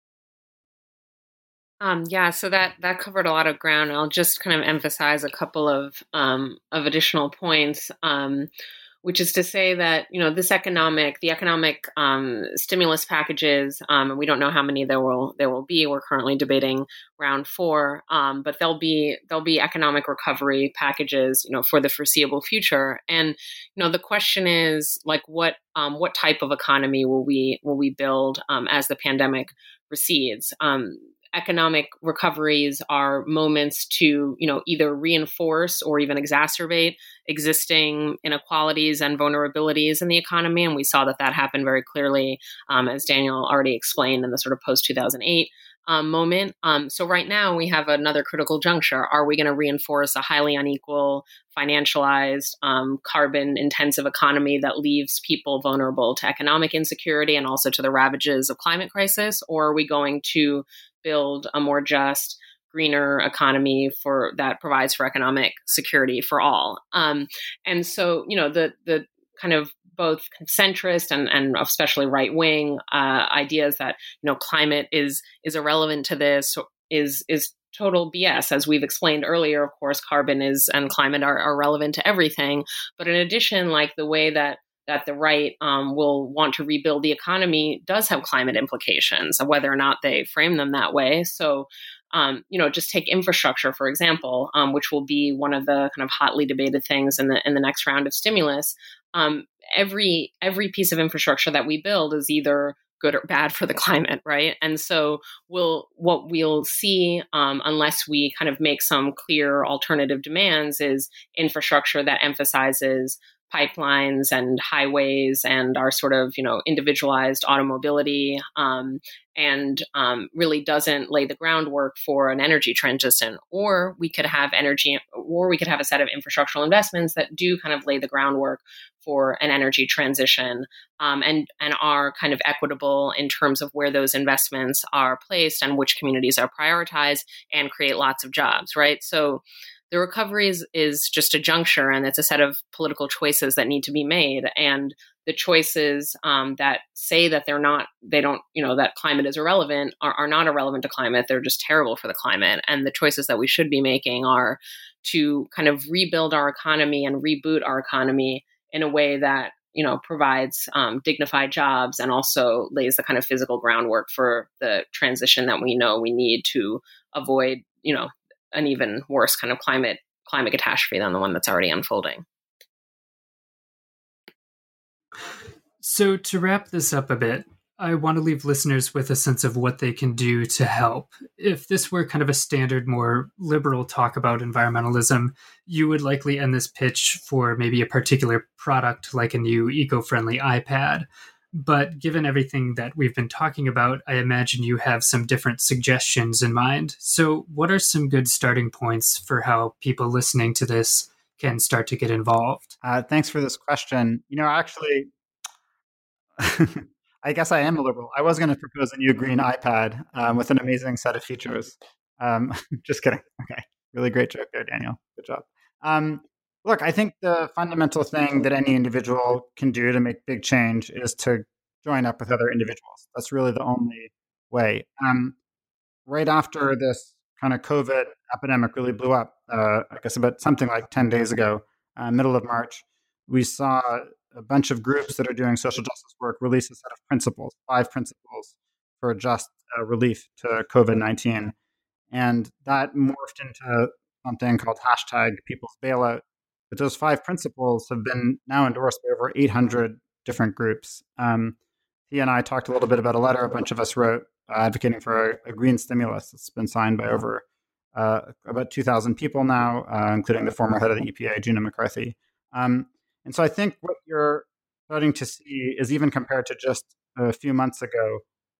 So that covered a lot of ground. I'll just kind of emphasize a couple of additional points, which is to say that the economic stimulus packages, and we don't know how many there will be. We're currently debating round 4, but there'll be economic recovery packages, for the foreseeable future. And the question is like what type of economy will we build as the pandemic recedes? Economic recoveries are moments to, either reinforce or even exacerbate existing inequalities and vulnerabilities in the economy. And we saw that happened very clearly, as Daniel already explained, in the sort of post-2008 moment. So right now we have another critical juncture. Are we going to reinforce a highly unequal, financialized, carbon-intensive economy that leaves people vulnerable to economic insecurity and also to the ravages of climate crisis? Or are we going to build a more just, greener economy that provides for economic security for all? And so, the kind of both centrist and especially right-wing ideas that climate is irrelevant to this is total BS. As we've explained earlier, of course, carbon and climate are relevant to everything. But in addition, like the way that the right will want to rebuild the economy does have climate implications, whether or not they frame them that way. So, just take infrastructure, for example, which will be one of the kind of hotly debated things in the next round of stimulus. Every piece of infrastructure that we build is either good or bad for the climate, right? And so what we'll see, unless we kind of make some clear alternative demands, is infrastructure that emphasizes pipelines and highways and our sort of, individualized automobility, and really doesn't lay the groundwork for an energy transition. Or we could have a set of infrastructural investments that do kind of lay the groundwork for an energy transition, and are kind of equitable in terms of where those investments are placed and which communities are prioritized, and create lots of jobs, right? So the recovery is just a juncture, and it's a set of political choices that need to be made. And the choices that say that that climate is irrelevant are not irrelevant to climate. They're just terrible for the climate. And the choices that we should be making are to kind of rebuild our economy and reboot our economy in a way that provides dignified jobs and also lays the kind of physical groundwork for the transition that we know we need to avoid an even worse kind of climate catastrophe than the one that's already unfolding. So to wrap this up a bit, I want to leave listeners with a sense of what they can do to help. If this were kind of a standard, more liberal talk about environmentalism, you would likely end this pitch for maybe a particular product like a new eco-friendly iPad. But given everything that we've been talking about, I imagine you have some different suggestions in mind. So what are some good starting points for how people listening to this can start to get involved? Thanks for this question. Actually, I guess I am a liberal. I was going to propose a new green iPad with an amazing set of features. Just kidding. Okay. Really great joke there, Daniel. Good job. Look, I think the fundamental thing that any individual can do to make big change is to join up with other individuals. That's really the only way. Right after this kind of COVID epidemic really blew up, I guess about something like 10 days ago, middle of March, we saw a bunch of groups that are doing social justice work release a set of principles, 5 principles for just relief to COVID-19. And that morphed into something called hashtag People's Bailout. But those 5 principles have been now endorsed by over 800 different groups. He and I talked a little bit about a letter a bunch of us wrote advocating for a green stimulus. It's been signed by over about 2,000 people now, including the former head of the EPA, Gina McCarthy. And so I think what you're starting to see is, even compared to just a few months ago,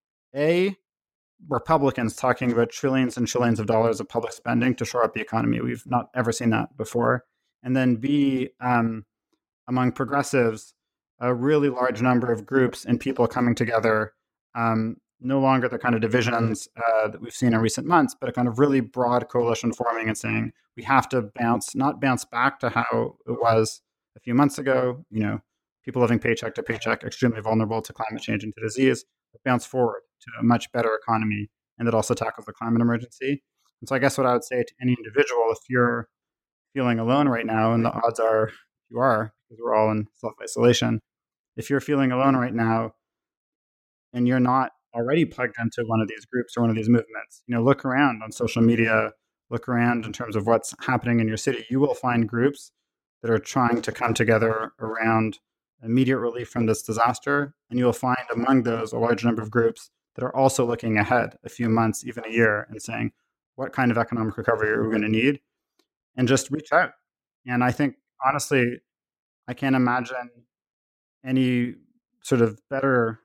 Republicans talking about trillions and trillions of dollars of public spending to shore up the economy. We've not ever seen that before. And then B, among progressives, a really large number of groups and people coming together, no longer the kind of divisions that we've seen in recent months, but a kind of really broad coalition forming and saying we have to not bounce back to how it was a few months ago, people living paycheck to paycheck, extremely vulnerable to climate change and to disease, but bounce forward to a much better economy, and that also tackles the climate emergency. And so I guess what I would say to any individual, if you're feeling alone right now, and the odds are you are, because we're all in self-isolation, if you're feeling alone right now and you're not already plugged into one of these groups or one of these movements, look around on social media, look around in terms of what's happening in your city. You will find groups that are trying to come together around immediate relief from this disaster. And you will find among those a large number of groups that are also looking ahead a few months, even a year, and saying, what kind of economic recovery are we going to need? And just reach out. And I think, honestly, I can't imagine any better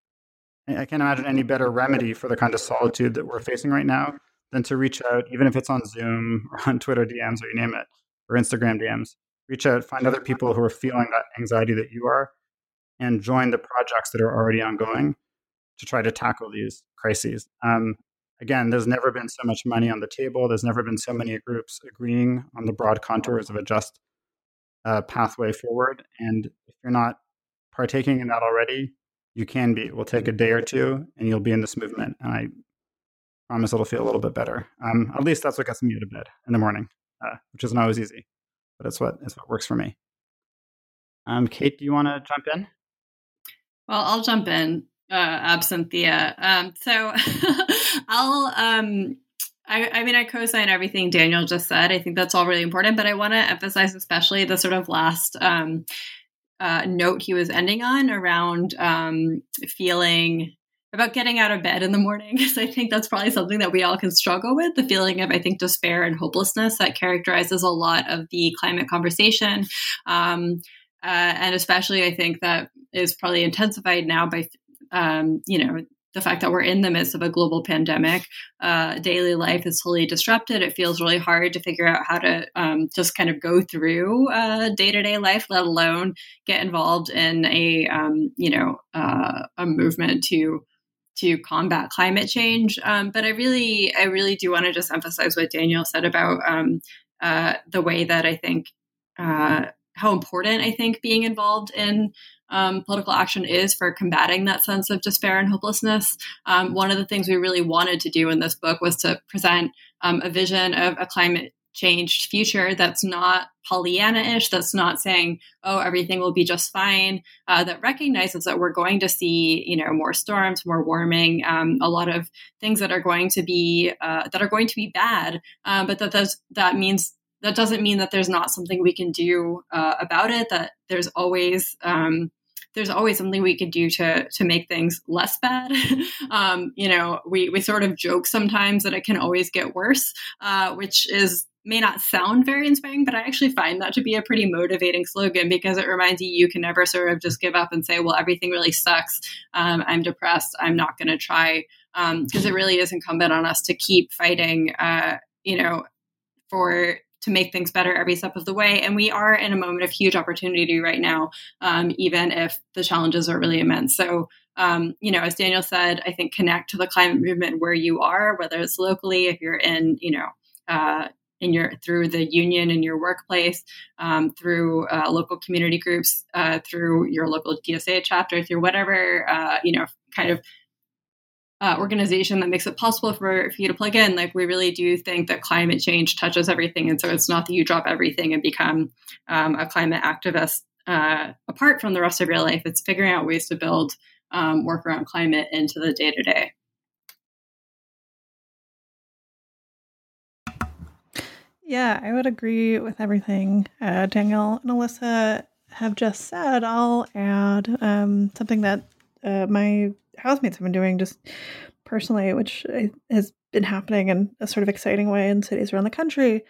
remedy for the kind of solitude that we're facing right now than to reach out, even if it's on Zoom or on Twitter DMs or you name it, or Instagram DMs. Reach out, find other people who are feeling that anxiety that you are, and join the projects that are already ongoing to try to tackle these crises. Again, there's never been so much money on the table. There's never been so many groups agreeing on the broad contours of a just pathway forward. And if you're not partaking in that already, you can be. It will take a day or two, and you'll be in this movement. And I promise it'll feel a little bit better. At least that's what gets me out of bed in the morning, which isn't always easy, but it's what works for me. Kate, do you want to jump in? Well, I'll jump in, absent Thea. So I co-sign everything Daniel just said. I think that's all really important, but I want to emphasize especially the sort of last note he was ending on around feeling about getting out of bed in the morning, because I think that's probably something that we all can struggle with, the feeling of, I think, despair and hopelessness that characterizes a lot of the climate conversation. And especially, I think that is probably intensified now by, the fact that we're in the midst of a global pandemic. Daily life is totally disrupted. It feels really hard to figure out how to just kind of go through day-to-day life, let alone get involved in a movement to combat climate change. But I really do want to just emphasize what Daniel said about the way that I think how important I think being involved in political action is for combating that sense of despair and hopelessness. One of the things we really wanted to do in this book was to present a vision of a climate changed future that's not Pollyanna-ish, that's not saying, oh, everything will be just fine, that recognizes that we're going to see, more storms, more warming, a lot of things that are going to be bad, but that doesn't mean that there's not something we can do about it, that there's always something we could do to make things less bad. We sort of joke sometimes that it can always get worse, which may not sound very inspiring, but I actually find that to be a pretty motivating slogan, because it reminds you can never sort of just give up and say, well, everything really sucks. I'm depressed. I'm not going to try. Because it really is incumbent on us to keep fighting, to make things better every step of the way. And we are in a moment of huge opportunity right now, even if the challenges are really immense. So, as Daniel said, I think connect to the climate movement where you are, whether it's locally, if you're in through the union in your workplace, through local community groups, through your local DSA chapter, through whatever kind of organization that makes it possible for you to plug in. Like, we really do think that climate change touches everything, and so it's not that you drop everything and become a climate activist apart from the rest of your life. It's figuring out ways to build work around climate into the day-to-day. Yeah, I would agree with everything Daniel and Alyssa have just said. I'll add something that my housemates have been doing just personally, which has been happening in a sort of exciting way in cities around the country,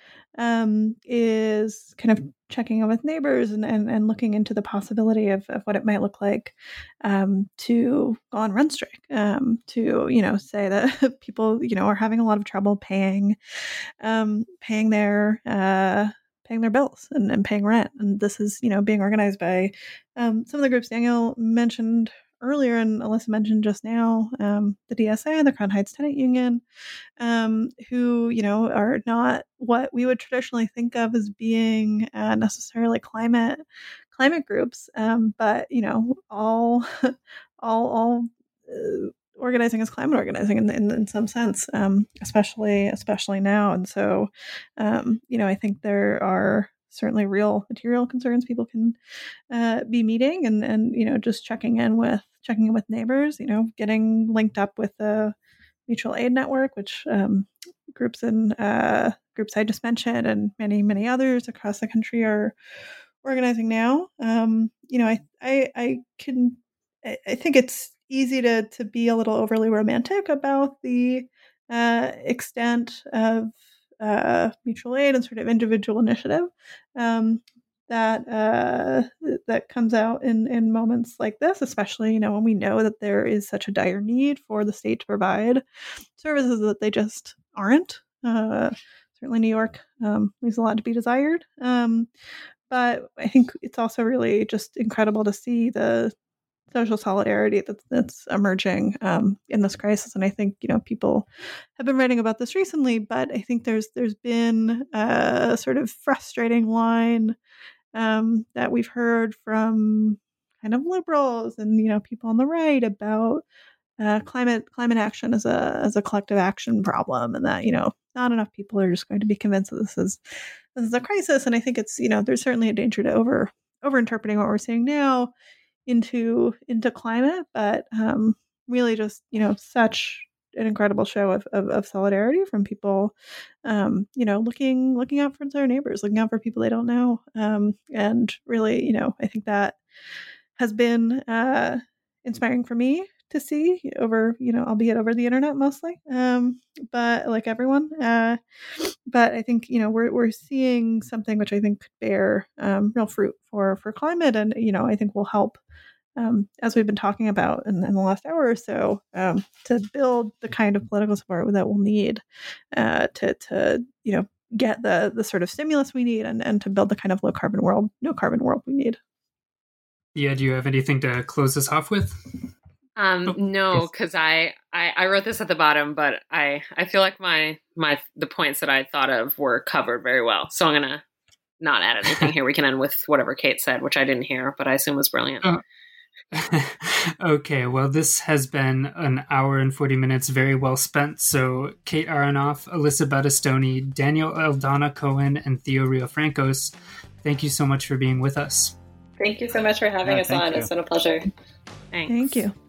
is kind of checking in with neighbors and looking into the possibility of what it might look like to go on rent strike, to, say that people, are having a lot of trouble paying their bills and paying rent. And this is, being organized by some of the groups Daniel mentioned earlier and Alyssa mentioned just now, the DSA, the Crown Heights Tenant Union, who, are not what we would traditionally think of as being necessarily climate groups, but, all organizing is climate organizing in some sense, especially now. And so, I think there are certainly real material concerns people can be meeting and just checking in with neighbors, getting linked up with the mutual aid network, which groups I just mentioned and many others across the country are organizing now. I think it's easy to be a little overly romantic about the extent of mutual aid and sort of individual initiative that comes out in moments like this, especially when we know that there is such a dire need for the state to provide services that they just aren't. Certainly, New York leaves a lot to be desired, but I think it's also really just incredible to see the social solidarity that's emerging in this crisis. And I think, people have been writing about this recently, but I think there's been a sort of frustrating line that we've heard from kind of liberals and, people on the right about climate action as a collective action problem, and that, not enough people are just going to be convinced that this is a crisis. And I think it's, there's certainly a danger to overinterpreting what we're seeing now into climate, but really just such an incredible show of solidarity from people, looking out for their neighbors, looking out for people they don't know, and really, I think that has been inspiring for me to see over, albeit over the internet mostly, but like everyone, but I think we're seeing something which I think could bear real fruit for climate, and I think will help, as we've been talking about in the last hour or so, to build the kind of political support that we'll need to get the sort of stimulus we need, and to build the kind of no carbon world we need. Yeah, do you have anything to close us off with? No, because I wrote this at the bottom, but I feel like the points that I thought of were covered very well. So I'm gonna not add anything here. We can end with whatever Kate said, which I didn't hear, but I assume was brilliant. Okay, well, this has been an hour and 40 minutes very well spent. So Kate Aronoff, Alyssa Battistoni, Daniel Aldana Cohen, and Theo Riofrancos, thank you so much for being with us. Thank you so much for having us on. It's been a pleasure. Thanks. Thank you.